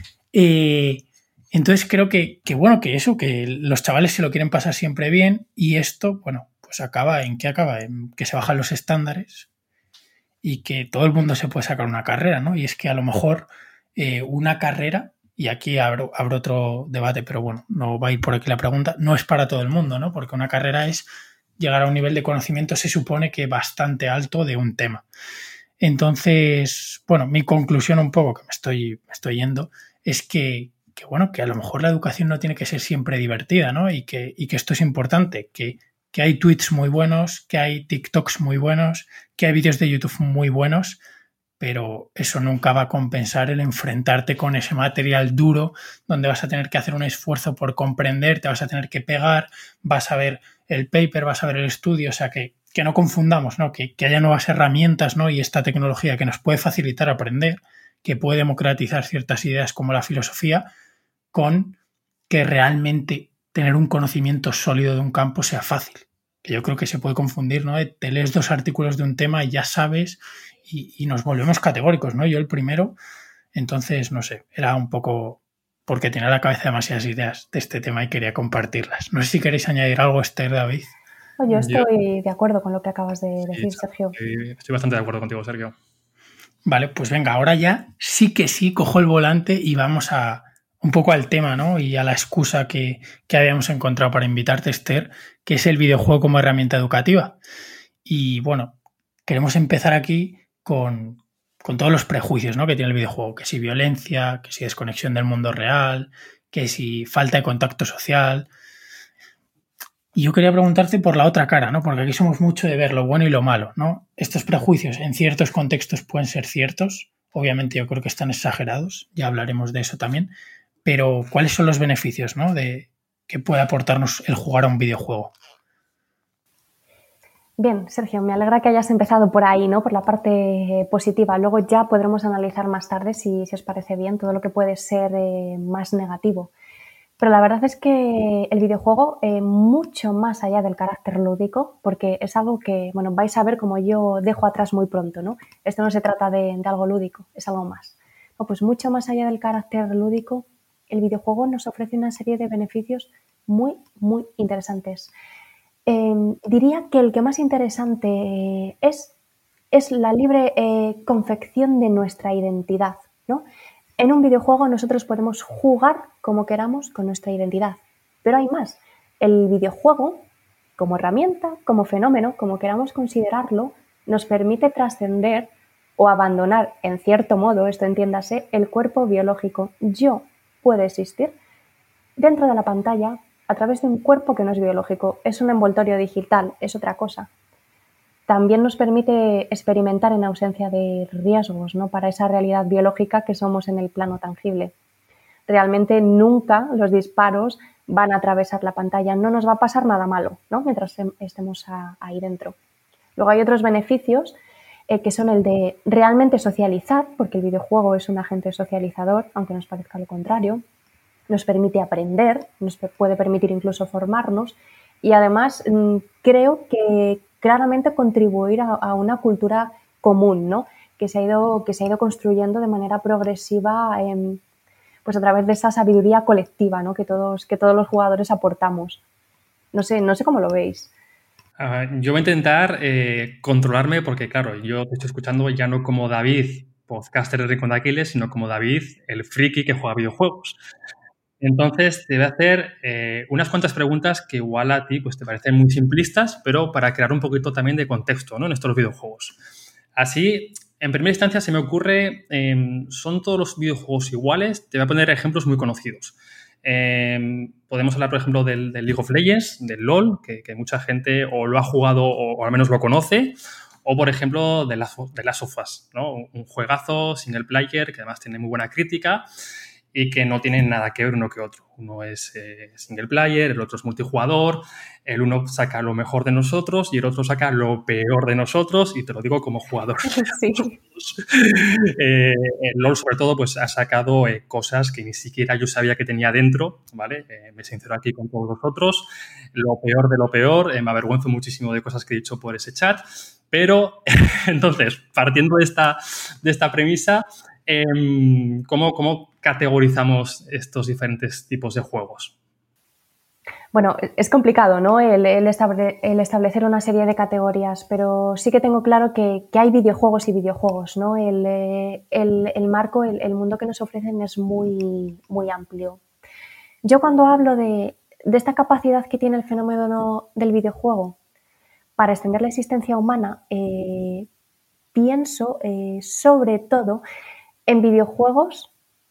B: Eh, entonces creo que, que, bueno, que eso, que los chavales se lo quieren pasar siempre bien y esto, bueno, pues acaba, ¿en qué acaba? En que se bajan los estándares y que todo el mundo se puede sacar una carrera, ¿no? Y es que a lo mejor eh, una carrera, y aquí abro, abro otro debate, pero bueno, no va a ir por aquí la pregunta, no es para todo el mundo, ¿no? Porque una carrera es llegar a un nivel de conocimiento, se supone que bastante alto de un tema. Entonces, bueno, mi conclusión un poco, que me estoy, me estoy yendo, es que, que, bueno, que a lo mejor la educación no tiene que ser siempre divertida, ¿no? Y que, y que esto es importante, que, que hay tweets muy buenos, que hay TikToks muy buenos, que hay vídeos de YouTube muy buenos, pero eso nunca va a compensar el enfrentarte con ese material duro donde vas a tener que hacer un esfuerzo por comprender, te vas a tener que pegar, vas a ver el paper, vas a ver el estudio, o sea que, que no confundamos, ¿no? Que, que haya nuevas herramientas, ¿no? Y esta tecnología que nos puede facilitar aprender, que puede democratizar ciertas ideas como la filosofía, con que realmente tener un conocimiento sólido de un campo sea fácil. Que yo creo que se puede confundir, ¿no? Te lees dos artículos de un tema y ya sabes y, y nos volvemos categóricos, ¿no? Yo el primero, entonces, no sé, era un poco porque tenía en la cabeza demasiadas ideas de este tema y quería compartirlas. No sé si queréis añadir algo, Esther, David.
C: Yo estoy yo, de acuerdo con lo que acabas de sí, decir, Sergio.
D: Estoy, estoy bastante de acuerdo contigo, Sergio.
B: Vale, pues venga, ahora ya sí que sí, cojo el volante y vamos a un poco al tema, ¿no? Y a la excusa que, que habíamos encontrado para invitarte, Esther, que es el videojuego como herramienta educativa. Y bueno, queremos empezar aquí con, con todos los prejuicios, ¿no? Que tiene el videojuego, que si violencia, que si desconexión del mundo real, que si falta de contacto social. Y yo quería preguntarte por la otra cara, ¿no? Porque aquí somos mucho de ver lo bueno y lo malo, ¿no? Estos prejuicios en ciertos contextos pueden ser ciertos, obviamente yo creo que están exagerados, ya hablaremos de eso también, pero ¿cuáles son los beneficios, ¿no? de que puede aportarnos el jugar a un videojuego?
C: Bien, Sergio, me alegra que hayas empezado por ahí, ¿no? Por la parte positiva. Luego ya podremos analizar más tarde, si, si os parece bien, todo lo que puede ser eh, más negativo. Pero la verdad es que el videojuego, eh, mucho más allá del carácter lúdico, porque es algo que, bueno, vais a ver como yo dejo atrás muy pronto, ¿no? Esto no se trata de, de algo lúdico, es algo más. No, pues mucho más allá del carácter lúdico, el videojuego nos ofrece una serie de beneficios muy, muy interesantes. Eh, diría que el que más interesante es, es la libre eh, confección de nuestra identidad, ¿no? En un videojuego nosotros podemos jugar como queramos con nuestra identidad, pero hay más. El videojuego, como herramienta, como fenómeno, como queramos considerarlo, nos permite trascender o abandonar, en cierto modo, esto entiéndase, el cuerpo biológico. Yo puedo existir dentro de la pantalla a través de un cuerpo que no es biológico. Es un envoltorio digital, es otra cosa. También nos permite experimentar en ausencia de riesgos, ¿no? Para esa realidad biológica que somos en el plano tangible. Realmente nunca los disparos van a atravesar la pantalla, no nos va a pasar nada malo, ¿no? Mientras estemos a, ahí dentro. Luego hay otros beneficios eh, que son el de realmente socializar, porque el videojuego es un agente socializador, aunque nos parezca lo contrario. Nos permite aprender, nos puede permitir incluso formarnos y además mmm, creo que claramente contribuir a, a una cultura común, ¿no? Que se ha ido, que se ha ido construyendo de manera progresiva eh, pues a través de esa sabiduría colectiva, ¿no? Que todos, que todos los jugadores aportamos. No sé, no sé cómo lo veis.
D: Uh, yo voy a intentar eh, controlarme porque, claro, yo te estoy escuchando ya no como David, podcaster de Rincón de Aquiles, sino como David, el friki que juega videojuegos. Entonces, te voy a hacer eh, unas cuantas preguntas que igual a ti pues, te parecen muy simplistas, pero para crear un poquito también de contexto, ¿no? En estos videojuegos. Así, en primera instancia se me ocurre, eh, ¿son todos los videojuegos iguales? Te voy a poner ejemplos muy conocidos. Eh, podemos hablar, por ejemplo, del, del League of Legends, del LoL, que, que mucha gente o lo ha jugado o, o al menos lo conoce, o, por ejemplo, de Last, de Last of Us, ¿no? Un juegazo single player que además tiene muy buena crítica y que no tienen nada que ver uno que otro. Uno es eh, single player, el otro es multijugador, el uno saca lo mejor de nosotros y el otro saca lo peor de nosotros, y te lo digo como jugador.
C: Sí.
D: eh, el LoL, sobre todo, pues ha sacado eh, cosas que ni siquiera yo sabía que tenía dentro, ¿vale? Eh, me sincero aquí con todos vosotros. Lo peor de lo peor, eh, me avergüenzo muchísimo de cosas que he dicho por ese chat, pero entonces, partiendo de esta, de esta premisa, eh, ¿cómo, ¿cómo categorizamos estos diferentes tipos de juegos?
C: Bueno, es complicado, ¿no? El, el, estable, el establecer una serie de categorías, pero sí que tengo claro que, que hay videojuegos y videojuegos, ¿no? El, el, el marco, el, el mundo que nos ofrecen es muy, muy amplio. Yo cuando hablo de, de esta capacidad que tiene el fenómeno del videojuego para extender la existencia humana, eh, pienso eh, sobre todo en videojuegos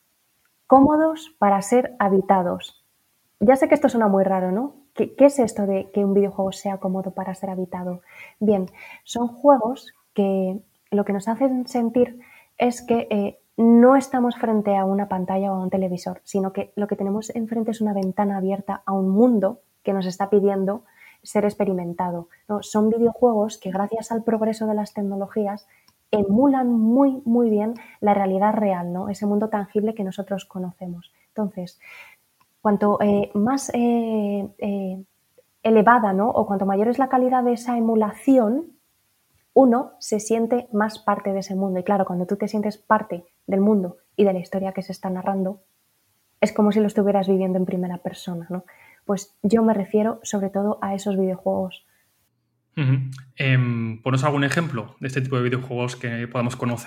C: cómodos para ser habitados. Ya sé que esto suena muy raro, ¿no? ¿Qué, ¿Qué es esto de que un videojuego sea cómodo para ser habitado? Bien, son juegos que lo que nos hacen sentir es que eh, no estamos frente a una pantalla o a un televisor, sino que lo que tenemos enfrente es una ventana abierta a un mundo que nos está pidiendo ser experimentado, ¿no? Son videojuegos que, gracias al progreso de las tecnologías, emulan muy, muy bien la realidad real, ¿no? Ese mundo tangible que nosotros conocemos. Entonces, cuanto eh, más eh, eh, elevada, ¿no? O cuanto mayor es la calidad de esa emulación, uno se siente más parte de ese mundo. Y claro, cuando tú te sientes parte del mundo y de la historia que se está narrando, es como si lo estuvieras viviendo en primera persona, ¿no? Pues yo me refiero sobre todo a esos videojuegos.
D: Uh-huh. Eh, ¿Ponos algún ejemplo de este tipo de videojuegos que podamos conocer?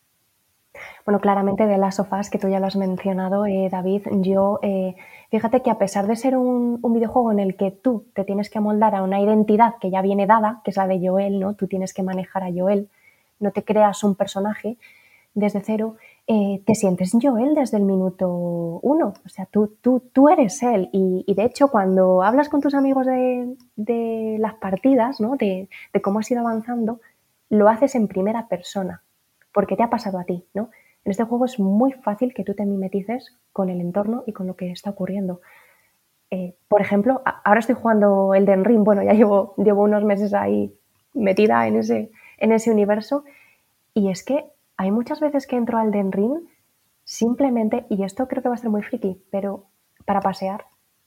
C: Bueno, claramente de Last of Us, que tú ya lo has mencionado, eh, David, yo, eh, fíjate que a pesar de ser un, un videojuego en el que tú te tienes que amoldar a una identidad que ya viene dada, que es la de Joel, ¿no? Tú tienes que manejar a Joel, no te creas un personaje desde cero, eh, te sientes Joel desde el minuto uno, o sea, tú, tú, tú eres él, y, y de hecho cuando hablas con tus amigos de, de las partidas, ¿no? de, de cómo has ido avanzando, lo haces en primera persona, porque te ha pasado a ti, ¿no? En este juego es muy fácil que tú te mimetices con el entorno y con lo que está ocurriendo. Eh, por ejemplo, ahora estoy jugando Elden Ring, bueno, ya llevo, llevo unos meses ahí metida en ese, en ese universo, y es que hay muchas veces que entro a Elden Ring simplemente, y esto creo que va a ser muy friki, pero para pasear,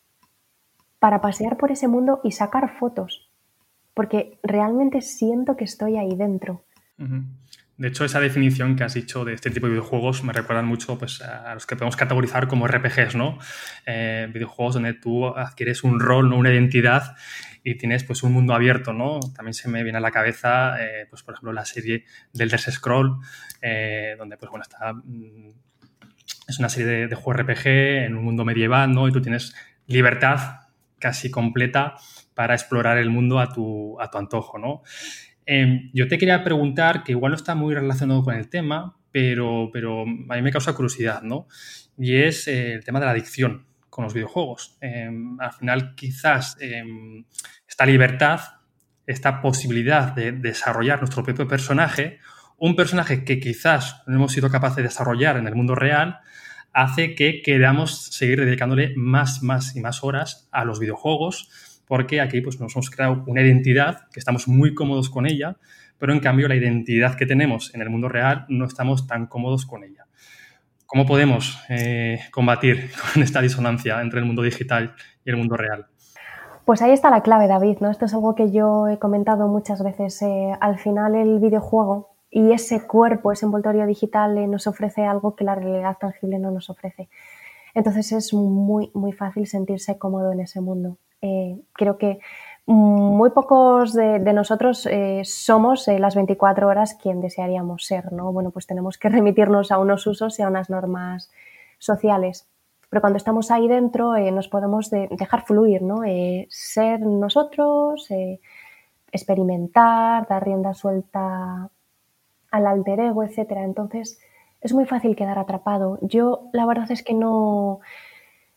C: para pasear por ese mundo y sacar fotos, porque realmente siento que estoy ahí dentro.
D: Uh-huh. De hecho, esa definición que has dicho de este tipo de videojuegos me recuerdan mucho, pues, a los que podemos categorizar como R P Gs, ¿no? Eh, videojuegos donde tú adquieres un rol, ¿no? Una identidad, y tienes, pues, un mundo abierto, ¿no? También se me viene a la cabeza, eh, pues, por ejemplo, la serie del Elder Scroll, eh, donde, pues, bueno, está... Mm, es una serie de, de juegos R P G en un mundo medieval, ¿no? Y tú tienes libertad casi completa para explorar el mundo a tu, a tu antojo, ¿no? Eh, yo te quería preguntar, que igual no está muy relacionado con el tema, pero, pero a mí me causa curiosidad, ¿no? Y es eh, el tema de la adicción con los videojuegos. Eh, al final, quizás eh, esta libertad, esta posibilidad de desarrollar nuestro propio personaje, un personaje que quizás no hemos sido capaces de desarrollar en el mundo real, hace que queramos seguir dedicándole más, más y más horas a los videojuegos, porque aquí pues, nos hemos creado una identidad que estamos muy cómodos con ella, pero en cambio la identidad que tenemos en el mundo real no estamos tan cómodos con ella. ¿Cómo podemos eh, combatir con esta disonancia entre el mundo digital y el mundo real?
C: Pues ahí está la clave, David, ¿no? Esto es algo que yo he comentado muchas veces. Eh, al final el videojuego y ese cuerpo, ese envoltorio digital eh, nos ofrece algo que la realidad tangible no nos ofrece. Entonces es muy, muy fácil sentirse cómodo en ese mundo. Eh, creo que muy pocos de, de nosotros eh, somos eh, las veinticuatro horas quien desearíamos ser, ¿no? Bueno, pues tenemos que remitirnos a unos usos y a unas normas sociales. Pero cuando estamos ahí dentro eh, nos podemos de, dejar fluir, ¿no? Eh, ser nosotros, eh, experimentar, dar rienda suelta al alter ego, etcétera. Entonces es muy fácil quedar atrapado. Yo la verdad es que no...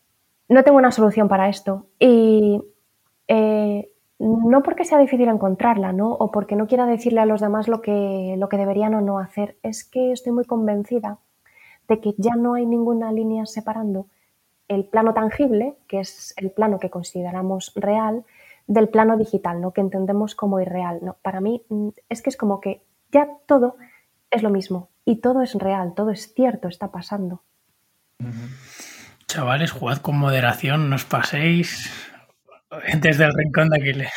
C: no tengo una solución para esto. Y eh, no porque sea difícil encontrarla, ¿no? O porque no quiera decirle a los demás lo que, lo que deberían o no hacer. Es que estoy muy convencida de que ya no hay ninguna línea separando el plano tangible, que es el plano que consideramos real, del plano digital, ¿no? Que entendemos como irreal, ¿no? Para mí es que es como que ya todo es lo mismo y todo es real, todo es cierto, está pasando.
B: Chavales, jugad con moderación, no os paséis desde el rincón de Aquiles.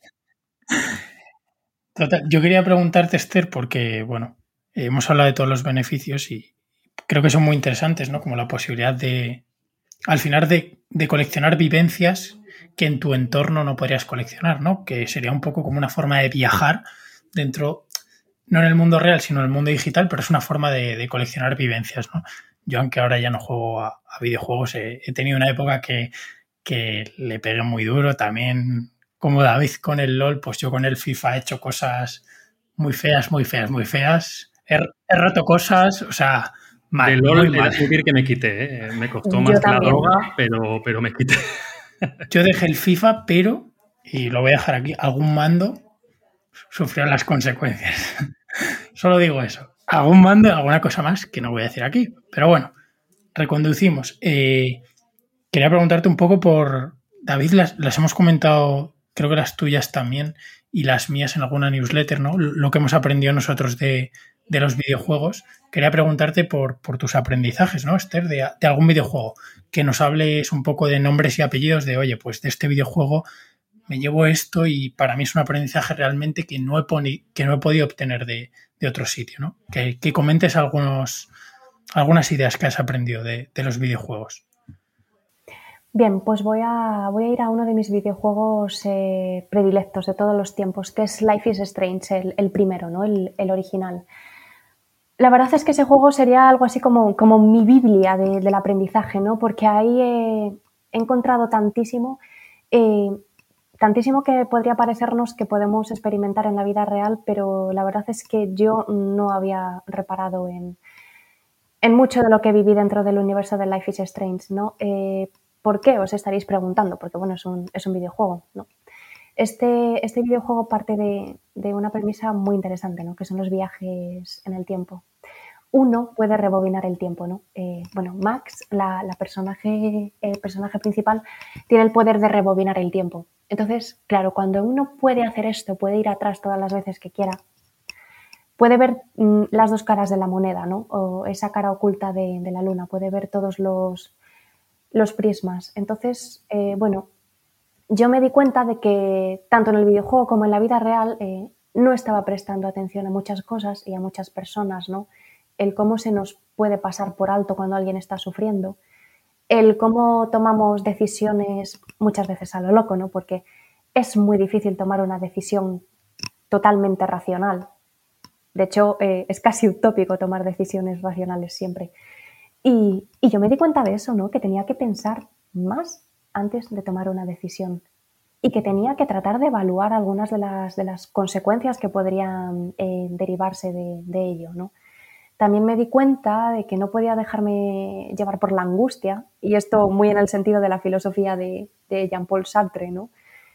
B: Total, yo quería preguntarte, Esther, porque, bueno, hemos hablado de todos los beneficios y creo que son muy interesantes, ¿no? Como la posibilidad de, al final, de, de coleccionar vivencias que en tu entorno no podrías coleccionar, ¿no? Que sería un poco como una forma de viajar dentro, no en el mundo real, sino en el mundo digital, pero es una forma de, de coleccionar vivencias, ¿no? Yo, aunque ahora ya no juego a, a videojuegos, he, he tenido una época que, que le pegué muy duro. También, como David con el LOL, pues yo con el FIFA he hecho cosas muy feas, muy feas, muy feas. He, he roto cosas, o sea, mal.
D: De LOL
B: muy
D: he de
B: mal.
D: admitir que me quité, ¿eh? Me costó
C: Yo
D: más que la
C: también.
D: droga, pero, pero me quité.
B: Yo dejé el FIFA, pero, y lo voy a dejar aquí, algún mando sufrió las consecuencias. Solo digo eso. Algún mando y alguna cosa más que no voy a decir aquí. Pero bueno, reconducimos. Eh, quería preguntarte un poco por... David, las, las hemos comentado, creo que las tuyas también, y las mías en alguna newsletter, ¿no? Lo que hemos aprendido nosotros de, de los videojuegos. Quería preguntarte por, por tus aprendizajes, ¿no, Esther? De, de algún videojuego. Que nos hables un poco de nombres y apellidos de, oye, pues de este videojuego me llevo esto y para mí es un aprendizaje realmente que no he, poni- que no he podido obtener de, de otro sitio, ¿no? Que, que comentes algunos, algunas ideas que has aprendido de, de los videojuegos.
C: Bien, pues voy a, voy a ir a uno de mis videojuegos eh, predilectos de todos los tiempos, que es Life is Strange, el, el primero, ¿no? El, el original. La verdad es que ese juego sería algo así como, como mi Biblia de, del aprendizaje, ¿no? Porque ahí eh, he encontrado tantísimo, eh, tantísimo que podría parecernos que podemos experimentar en la vida real, pero la verdad es que yo no había reparado en, en mucho de lo que viví dentro del universo de Life is Strange, ¿no? Eh, ¿Por qué? Os estaréis preguntando, porque bueno, es un, es un videojuego, ¿no? Este, este videojuego parte de, de una premisa muy interesante, ¿no? Que son los viajes en el tiempo. Uno puede rebobinar el tiempo, ¿no? Eh, bueno, Max, la, la personaje, el personaje principal, tiene el poder de rebobinar el tiempo. Entonces, claro, cuando uno puede hacer esto, puede ir atrás todas las veces que quiera, puede ver mm, las dos caras de la moneda, ¿no? O esa cara oculta de, de la luna, puede ver todos los, los prismas. Entonces, eh, bueno, yo me di cuenta de que tanto en el videojuego como en la vida real eh, no estaba prestando atención a muchas cosas y a muchas personas, ¿no? El cómo se nos puede pasar por alto cuando alguien está sufriendo, el cómo tomamos decisiones muchas veces a lo loco, ¿no? Porque es muy difícil tomar una decisión totalmente racional. De hecho, eh, es casi utópico tomar decisiones racionales siempre. Y, y yo me di cuenta de eso, ¿no? Que tenía que pensar más antes de tomar una decisión y que tenía que tratar de evaluar algunas de las, de las consecuencias que podrían eh, derivarse de, de ello, ¿no? También me di cuenta de que no podía dejarme llevar por la angustia, y esto muy en el sentido de la filosofía de, de Jean-Paul Sartre, ¿no?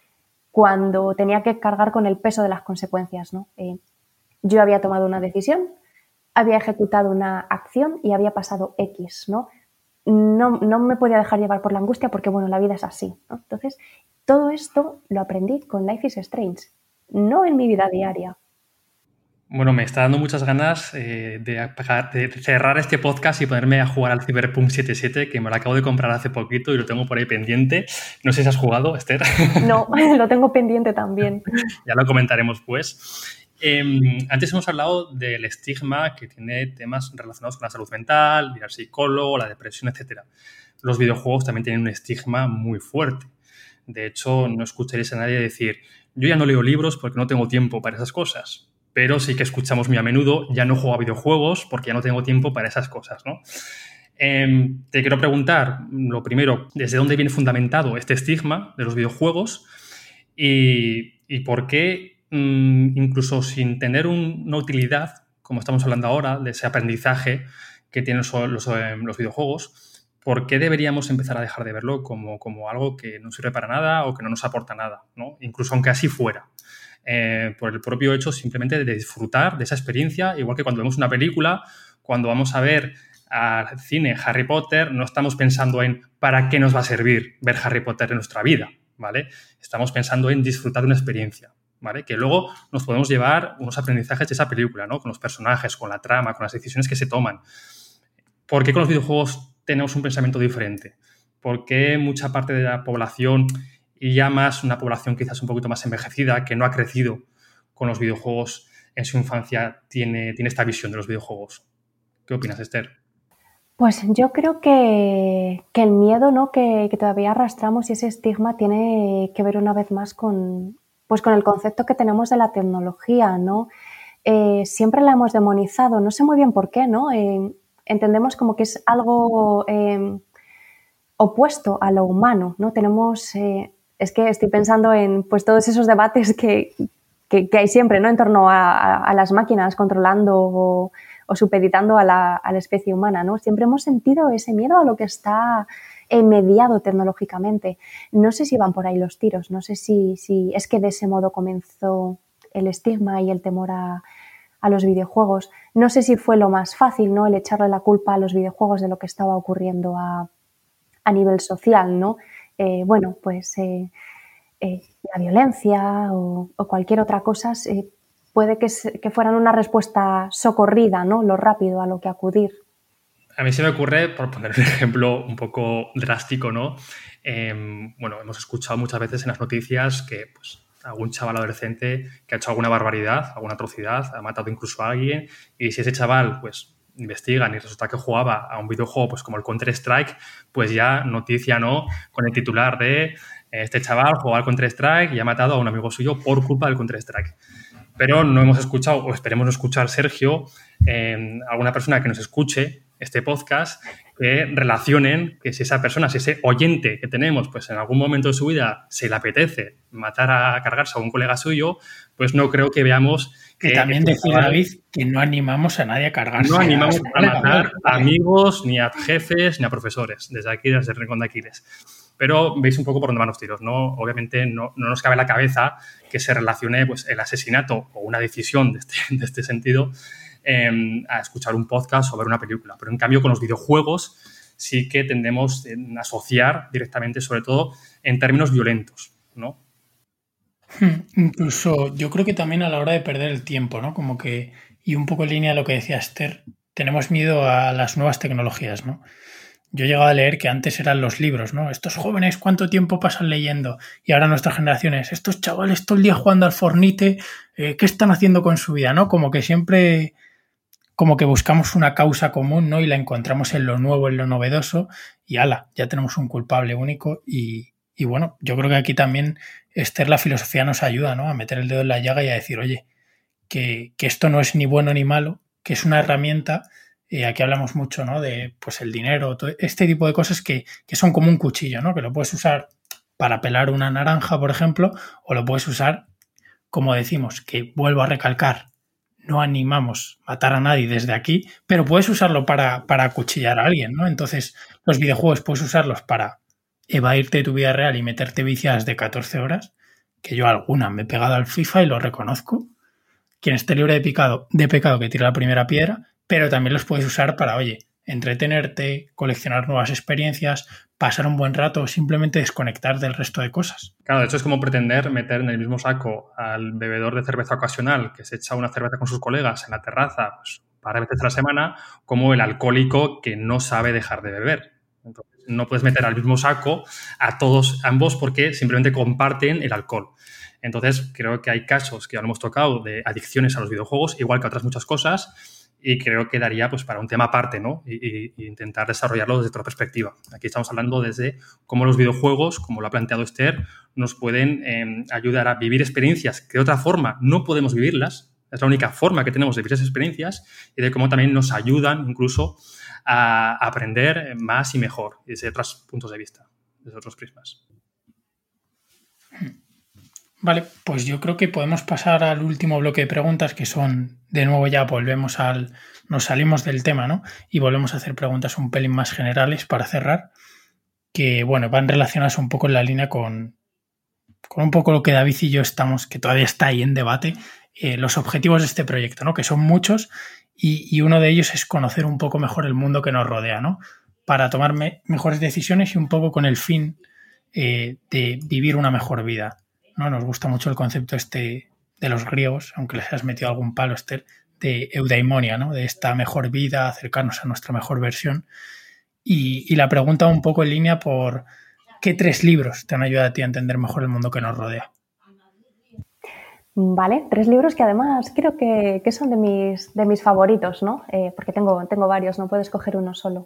C: Cuando tenía que cargar con el peso de las consecuencias, ¿no? Eh, yo había tomado una decisión, había ejecutado una acción y había pasado X, ¿no? No, no me podía dejar llevar por la angustia porque, bueno, la vida es así, ¿no? Entonces, todo esto lo aprendí con Life is Strange, no en mi vida diaria.
D: Bueno, me está dando muchas ganas eh, de, apagar, de cerrar este podcast y ponerme a jugar al Cyberpunk setenta y siete, que me lo acabo de comprar hace poquito y lo tengo por ahí pendiente. No sé si has jugado, Esther.
C: No, lo tengo pendiente también.
D: Ya lo comentaremos, pues. Eh, antes hemos hablado del estigma que tiene temas relacionados con la salud mental, ir al psicólogo, la depresión, etcétera. Los videojuegos también tienen un estigma muy fuerte. De hecho, no escucharéis a nadie decir, yo ya no leo libros porque no tengo tiempo para esas cosas. Pero sí que escuchamos muy a menudo, ya no juego a videojuegos porque ya no tengo tiempo para esas cosas, ¿no? Eh, te quiero preguntar, lo primero, ¿desde dónde viene fundamentado este estigma de los videojuegos? Y, y por qué, mmm, incluso sin tener un, una utilidad, como estamos hablando ahora, de ese aprendizaje que tienen los, los, los videojuegos, ¿por qué deberíamos empezar a dejar de verlo como, como algo que no sirve para nada o que no nos aporta nada, ¿no? Incluso aunque así fuera. Eh, por el propio hecho simplemente de disfrutar de esa experiencia, igual que cuando vemos una película, cuando vamos a ver al cine Harry Potter, no estamos pensando en ¿para qué nos va a servir ver Harry Potter en nuestra vida? ¿Vale? Estamos pensando en disfrutar de una experiencia, ¿vale? Que luego nos podemos llevar unos aprendizajes de esa película, ¿no? Con los personajes, con la trama, con las decisiones que se toman. ¿Por qué con los videojuegos tenemos un pensamiento diferente? ¿Por qué mucha parte de la población, y ya más una población quizás un poquito más envejecida, que no ha crecido con los videojuegos en su infancia, tiene, tiene esta visión de los videojuegos? ¿Qué opinas, Esther?
C: Pues yo creo que, que el miedo, ¿no? que, que todavía arrastramos y ese estigma tiene que ver una vez más con, pues con el concepto que tenemos de la tecnología, ¿no? Eh, siempre la hemos demonizado, no sé muy bien por qué, ¿no? Eh, entendemos como que es algo eh, opuesto a lo humano, ¿no? Tenemos, eh, es que estoy pensando en pues todos esos debates que, que, que hay siempre, ¿no? En torno a, a, a las máquinas controlando o, o supeditando a la, a la especie humana, ¿no? Siempre hemos sentido ese miedo a lo que está eh, mediado tecnológicamente. No sé si van por ahí los tiros, no sé si, si es que de ese modo comenzó el estigma y el temor a, a los videojuegos. No sé si fue lo más fácil, ¿no? El echarle la culpa a los videojuegos de lo que estaba ocurriendo a, a nivel social, ¿no? Eh, bueno, pues eh, eh, la violencia o, o cualquier otra cosa eh, puede que, que fueran una respuesta socorrida, ¿no? Lo rápido a lo que acudir.
D: A mí se me ocurre, por poner un ejemplo un poco drástico, ¿no? Eh, bueno, hemos escuchado muchas veces en las noticias que pues, algún chaval adolescente que ha hecho alguna barbaridad, alguna atrocidad, ha matado incluso a alguien, y si ese chaval, pues, investigan y resulta que jugaba a un videojuego pues como el Counter-Strike, pues ya noticia, ¿no? Con el titular de este chaval jugaba al Counter-Strike y ha matado a un amigo suyo por culpa del Counter-Strike. Pero no hemos escuchado, o esperemos no escuchar, Sergio, eh, alguna persona que nos escuche este podcast, que relacionen que si esa persona, si ese oyente que tenemos, pues en algún momento de su vida se le apetece matar a cargarse a un colega suyo, pues no creo que veamos...
B: Que, que también decir, David, que no animamos a nadie a cargarse.
D: No animamos a, a matar a amigos, ni a jefes, ni a profesores, desde aquí, desde el Rincón de Aquiles. Pero veis un poco por dónde van los tiros, ¿no? Obviamente no, no nos cabe en la cabeza que se relacione pues, el asesinato o una decisión de este, de este sentido eh, a escuchar un podcast o ver una película. Pero en cambio con los videojuegos sí que tendemos a asociar directamente, sobre todo en términos violentos, ¿no?
B: Incluso yo creo que también a la hora de perder el tiempo, ¿no? Como que, y un poco en línea a lo que decía Esther, tenemos miedo a las nuevas tecnologías, ¿no? Yo he llegado a leer que antes eran los libros, ¿no? Estos jóvenes, ¿cuánto tiempo pasan leyendo? Y ahora nuestras generaciones, estos chavales todo el día jugando al Fortnite, eh, ¿qué están haciendo con su vida, no? Como que siempre, como que buscamos una causa común, ¿no? Y la encontramos en lo nuevo, en lo novedoso, y ala, ya tenemos un culpable único. Y, y bueno, yo creo que aquí también, Esther, la filosofía nos ayuda, ¿no? A meter el dedo en la llaga y a decir, oye, que, que esto no es ni bueno ni malo, que es una herramienta. Eh, aquí hablamos mucho, ¿no? De pues el dinero, todo este tipo de cosas que, que son como un cuchillo, ¿no? Que lo puedes usar para pelar una naranja, por ejemplo, o lo puedes usar, como decimos, que vuelvo a recalcar, no animamos a matar a nadie desde aquí, pero puedes usarlo para, para acuchillar a alguien, ¿no? Entonces, los videojuegos puedes usarlos para evadirte de tu vida real y meterte viciadas de catorce horas, que yo alguna me he pegado al FIFA y lo reconozco. Quien esté libre de pecado, de pecado que tire la primera piedra, pero también los puedes usar para, oye, entretenerte, coleccionar nuevas experiencias, pasar un buen rato o simplemente desconectar del resto de cosas.
D: Claro, de hecho es como pretender meter en el mismo saco al bebedor de cerveza ocasional que se echa una cerveza con sus colegas en la terraza pues, para veces a la semana, como el alcohólico que no sabe dejar de beber. Entonces, no puedes meter al mismo saco a todos, ambos, porque simplemente comparten el alcohol. Entonces, creo que hay casos que ya lo hemos tocado de adicciones a los videojuegos, igual que otras muchas cosas, y creo que daría pues, para un tema aparte, ¿no? Y, y, y intentar desarrollarlo desde otra perspectiva. Aquí estamos hablando desde cómo los videojuegos, como lo ha planteado Esther, nos pueden eh, ayudar a vivir experiencias que de otra forma no podemos vivirlas. Es la única forma que tenemos de vivir esas experiencias y de cómo también nos ayudan incluso a aprender más y mejor desde otros puntos de vista, desde otros prismas.
B: Vale, pues yo creo que podemos pasar al último bloque de preguntas, que son, de nuevo ya volvemos al, nos salimos del tema, ¿no? Y volvemos a hacer preguntas un pelín más generales para cerrar, que bueno, van relacionadas un poco en la línea con, con un poco lo que David y yo estamos, que todavía está ahí en debate, eh, los objetivos de este proyecto, ¿no? Que son muchos y, y uno de ellos es conocer un poco mejor el mundo que nos rodea, ¿no? Para tomar me, mejores decisiones y un poco con el fin eh, de vivir una mejor vida, ¿no? Nos gusta mucho el concepto este de los griegos, aunque les has metido algún palo, Esther, de eudaimonia, ¿no? De esta mejor vida, acercarnos a nuestra mejor versión. Y, y la pregunta un poco en línea por ¿qué tres libros te han ayudado a ti a entender mejor el mundo que nos rodea?
C: Vale, tres libros que además creo que, que son de mis, de mis favoritos, ¿no? Eh, porque tengo, tengo varios, no puedo escoger uno solo.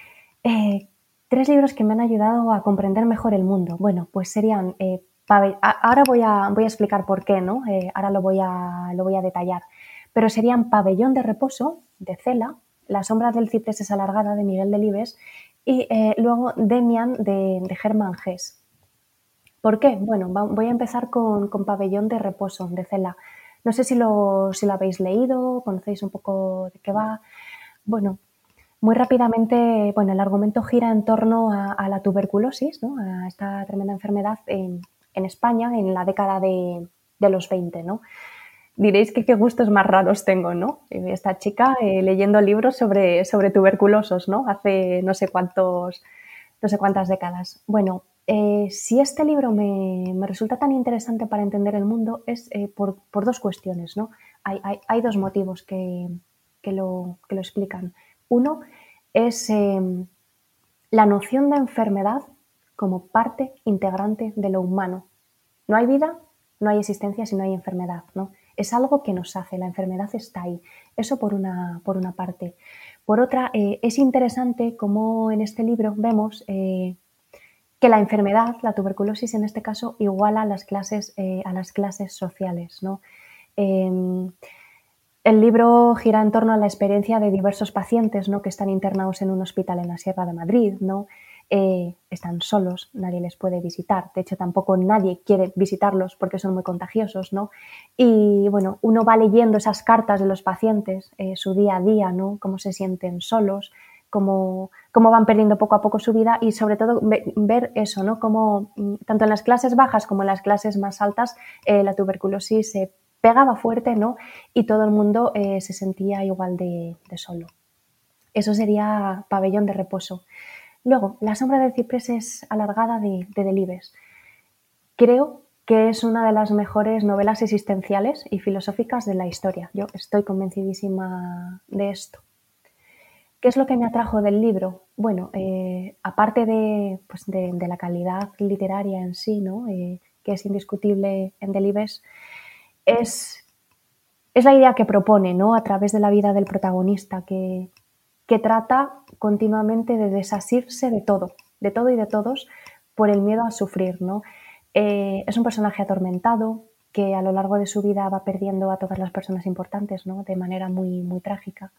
C: Eh, tres libros que me han ayudado a comprender mejor el mundo. Bueno, pues serían... Eh, ahora voy a, voy a explicar por qué, ¿no? Eh, ahora lo voy, a, lo voy a detallar. Pero serían Pabellón de reposo, de Cela, La sombra del ciprés es alargada, de Miguel Delibes, y eh, luego Demian, de, de Hermann Hesse. ¿Por qué? Bueno, va, voy a empezar con, con Pabellón de reposo, de Cela. No sé si lo, si lo habéis leído, conocéis un poco de qué va. Bueno, muy rápidamente, bueno, el argumento gira en torno a, a la tuberculosis, ¿no? A esta tremenda enfermedad en, en España en la década de, de los veinte, ¿no? Diréis que qué gustos más raros tengo, ¿no? Esta chica eh, leyendo libros sobre, sobre tuberculosos, ¿no? Hace no sé cuántos, no sé cuántas décadas. Bueno, eh, si este libro me, me resulta tan interesante para entender el mundo es eh, por, por dos cuestiones, ¿no? Hay, hay, hay dos motivos que, que, lo, que lo explican. Uno es eh, la noción de enfermedad como parte integrante de lo humano. No hay vida, no hay existencia si no hay enfermedad, ¿no? Es algo que nos hace, la enfermedad está ahí. Eso por una, por una parte. Por otra, eh, es interesante cómo en este libro vemos eh, que la enfermedad, la tuberculosis en este caso, iguala a las clases, eh, a las clases sociales, ¿no? Eh, el libro gira en torno a la experiencia de diversos pacientes, ¿no? Que están internados en un hospital en la Sierra de Madrid, ¿no? Eh, están solos, nadie les puede visitar. De hecho, tampoco nadie quiere visitarlos porque son muy contagiosos, ¿no? Y, bueno, uno va leyendo esas cartas de los pacientes, eh, su día a día, ¿no? Cómo se sienten solos, cómo, cómo van perdiendo poco a poco su vida y, sobre todo, ve, ver eso, ¿no? Cómo, tanto en las clases bajas como en las clases más altas, eh, la tuberculosis se pegaba fuerte, ¿no? Y todo el mundo eh, se sentía igual de, de solo. Eso sería Pabellón de reposo. Luego, La sombra del ciprés es alargada, de, de Delibes. Creo que es una de las mejores novelas existenciales y filosóficas de la historia. Yo estoy convencidísima de esto. ¿Qué es lo que me atrajo del libro? Bueno, eh, aparte de, pues de, de la calidad literaria en sí, ¿no? Eh, que es indiscutible en Delibes, es, es la idea que propone, ¿no? A través de la vida del protagonista, que, que trata continuamente de desasirse de todo, de todo y de todos, por el miedo a sufrir, ¿no? Eh, es un personaje atormentado que a lo largo de su vida va perdiendo a todas las personas importantes, ¿no? De manera muy, muy trágica.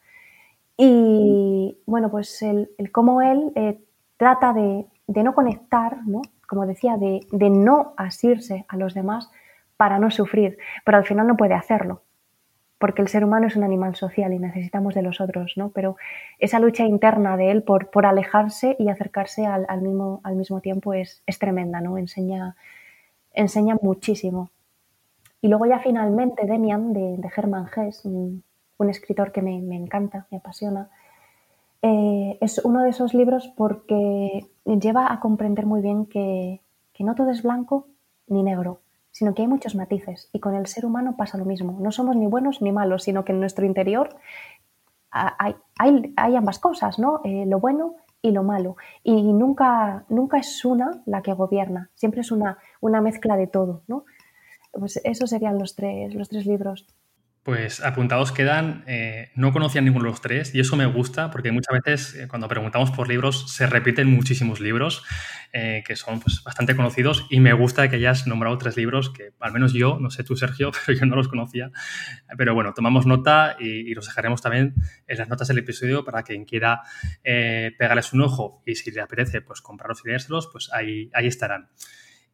C: Y, bueno, pues el, el cómo él eh, trata de, de no conectar, ¿no? Como decía, de, de no asirse a los demás para no sufrir, pero al final no puede hacerlo, porque el ser humano es un animal social y necesitamos de los otros, ¿no? Pero esa lucha interna de él por, por alejarse y acercarse al, al, mismo, al mismo tiempo es, es tremenda, ¿no? Enseña, enseña muchísimo. Y luego ya finalmente Demian, de, de Hermann Hesse, un, un escritor que me, me encanta, me apasiona, eh, es uno de esos libros porque lleva a comprender muy bien que, que no todo es blanco ni negro, sino que hay muchos matices y con el ser humano pasa lo mismo. No somos ni buenos ni malos, sino que en nuestro interior hay, hay, hay ambas cosas, ¿no? Eh, lo bueno y lo malo. Y nunca, nunca es una la que gobierna, siempre es una, una mezcla de todo, ¿no? Pues esos serían los tres, los tres libros.
D: Pues apuntados quedan, eh, no conocía ninguno de los tres y eso me gusta porque muchas veces eh, cuando preguntamos por libros se repiten muchísimos libros eh, que son pues, bastante conocidos y me gusta que hayas nombrado tres libros que al menos yo, no sé tú Sergio, pero yo no los conocía. Pero bueno, tomamos nota y, y los dejaremos también en las notas del episodio para quien quiera eh, pegarles un ojo y si le apetece pues comprarlos y leérselos, pues ahí, ahí estarán.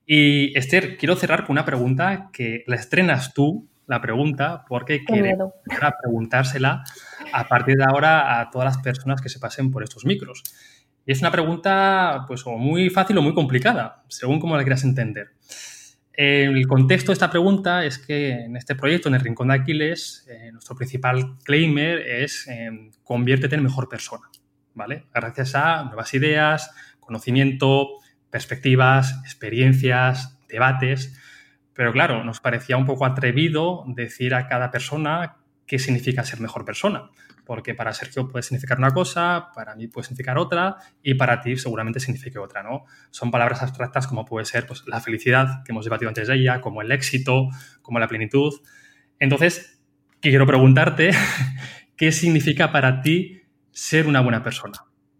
D: Y Esther, quiero cerrar con una pregunta que la estrenas tú, la pregunta, porque quiero preguntársela a partir de ahora a todas las personas que se pasen por estos micros. Y es una pregunta pues o muy fácil o muy complicada, según cómo la quieras entender. El contexto de esta pregunta es que en este proyecto, en el Rincón de Aquiles, eh, nuestro principal claimer es eh, conviértete en mejor persona, ¿vale? Gracias a nuevas ideas, conocimiento, perspectivas, experiencias, debates. Pero claro, nos parecía un poco atrevido decir a cada persona qué significa ser mejor persona. Porque para Sergio puede significar una cosa, para mí puede significar otra y para ti seguramente signifique otra, ¿no? Son palabras abstractas como puede ser pues, la felicidad, que hemos debatido antes de ella, como el éxito, como la plenitud. Entonces, quiero preguntarte qué significa para ti ser una buena persona.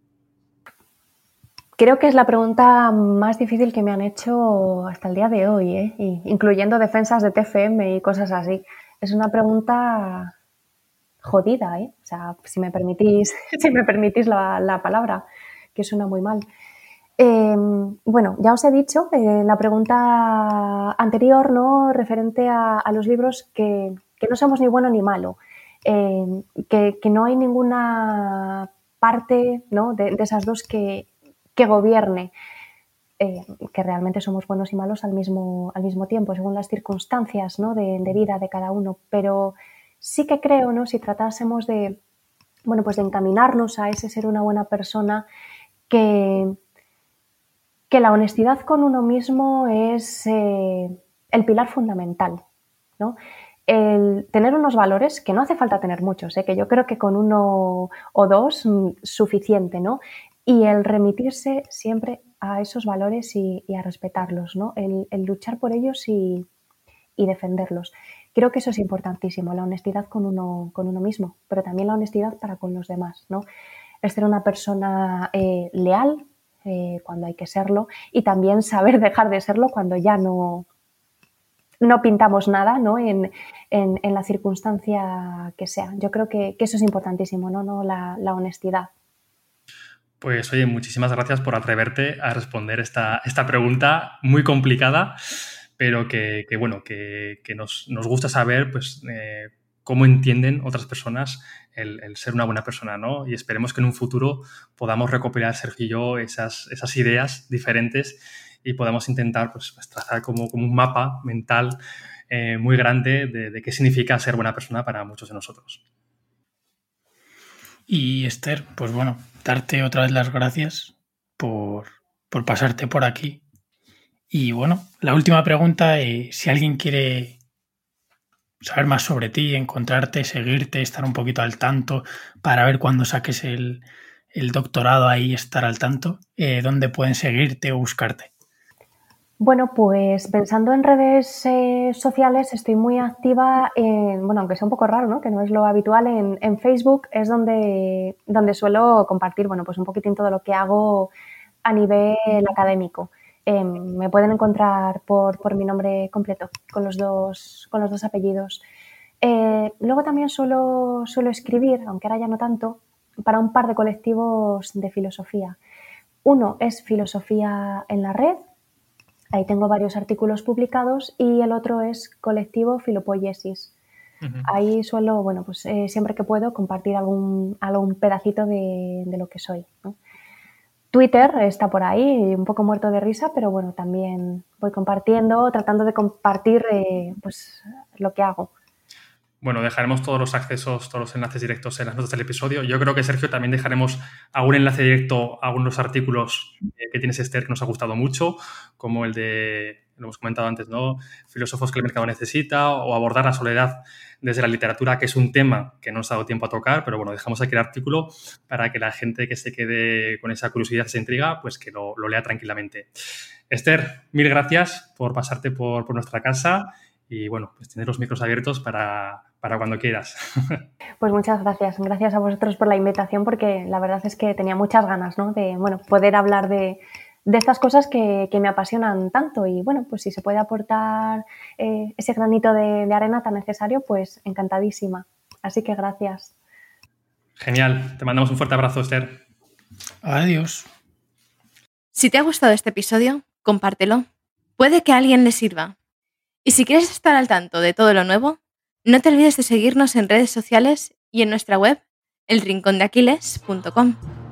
C: Creo que es la pregunta más difícil que me han hecho hasta el día de hoy, ¿eh? Y incluyendo defensas de T F M y cosas así. Es una pregunta jodida, ¿eh? O sea, si me permitís, si me permitís la, la palabra, que suena muy mal. Eh, bueno, ya os he dicho eh, la pregunta anterior, ¿no? Referente a, a los libros que, que no somos ni bueno ni malo, eh, que, que no hay ninguna parte, ¿no? de, de esas dos que, que gobierne, eh, que realmente somos buenos y malos al mismo, al mismo tiempo, según las circunstancias, ¿no? de, de vida de cada uno, pero sí que creo, ¿no? Si tratásemos de, bueno, pues de encaminarnos a ese ser una buena persona, que, que la honestidad con uno mismo es eh, el pilar fundamental, ¿no? El tener unos valores, que no hace falta tener muchos, ¿eh? Que yo creo que con uno o dos mm, suficiente, ¿no? Y el remitirse siempre a esos valores y, y a respetarlos, ¿no? El, el luchar por ellos y, y defenderlos. Creo que eso es importantísimo, la honestidad con uno, con uno mismo, pero también la honestidad para con los demás, ¿no? Es ser una persona eh, leal eh, cuando hay que serlo y también saber dejar de serlo cuando ya no, no pintamos nada, ¿no? En, en, en la circunstancia que sea. Yo creo que, que eso es importantísimo, ¿no? ¿No? La, la honestidad.
D: Pues oye, muchísimas gracias por atreverte a responder esta, esta pregunta muy complicada, pero que, que bueno, que, que nos, nos gusta saber pues, eh, cómo entienden otras personas el, el ser una buena persona, ¿no? Y esperemos que en un futuro podamos recopilar, Sergio y yo, esas, esas ideas diferentes y podamos intentar pues, pues trazar como, como un mapa mental eh, muy grande de, de qué significa ser buena persona para muchos de nosotros.
B: Y Esther, pues bueno, darte otra vez las gracias por, por pasarte por aquí. Y bueno, la última pregunta, eh, si alguien quiere saber más sobre ti, encontrarte, seguirte, estar un poquito al tanto para ver cuando saques el, el doctorado ahí, estar al tanto, eh, ¿dónde pueden seguirte o buscarte?
C: Bueno, pues pensando en redes eh, sociales, estoy muy activa en, bueno, aunque sea un poco raro, ¿no? Que no es lo habitual, en, en Facebook es donde, donde suelo compartir, bueno, pues un poquitín todo lo que hago a nivel académico. Eh, me pueden encontrar por, por mi nombre completo, con los dos, con los dos apellidos. Eh, luego también suelo, suelo escribir, aunque ahora ya no tanto, para un par de colectivos de filosofía. Uno es Filosofía en la Red. Ahí tengo varios artículos publicados y el otro es Colectivo Filopoiesis. Uh-huh. Ahí suelo, bueno, pues eh, siempre que puedo compartir algún, algún pedacito de, de lo que soy, ¿no? Twitter está por ahí, un poco muerto de risa, pero bueno, también voy compartiendo, tratando de compartir eh, pues lo que hago.
D: Bueno, dejaremos todos los accesos, todos los enlaces directos en las notas del episodio. Yo creo que, Sergio, también dejaremos algún enlace directo a algunos artículos que tienes, Esther, que nos ha gustado mucho, como el de, lo hemos comentado antes, ¿no? Filósofos que el mercado necesita, o abordar la soledad desde la literatura, que es un tema que no nos ha dado tiempo a tocar, pero bueno, dejamos aquí el artículo para que la gente que se quede con esa curiosidad, esa intriga, pues que lo, lo lea tranquilamente. Esther, mil gracias por pasarte por, por nuestra casa. Y bueno, pues tener los micros abiertos para, para cuando quieras.
C: Pues muchas gracias. Gracias a vosotros por la invitación, porque la verdad es que tenía muchas ganas, ¿no? De, bueno, poder hablar de, de estas cosas que, que me apasionan tanto. Y bueno, pues si se puede aportar eh, ese granito de, de arena tan necesario, pues encantadísima. Así que gracias.
D: Genial. Te mandamos un fuerte abrazo, Esther.
B: Adiós.
A: Si te ha gustado este episodio, compártelo. Puede que a alguien le sirva. Y si quieres estar al tanto de todo lo nuevo, no te olvides de seguirnos en redes sociales y en nuestra web, el rincón de aquiles punto com.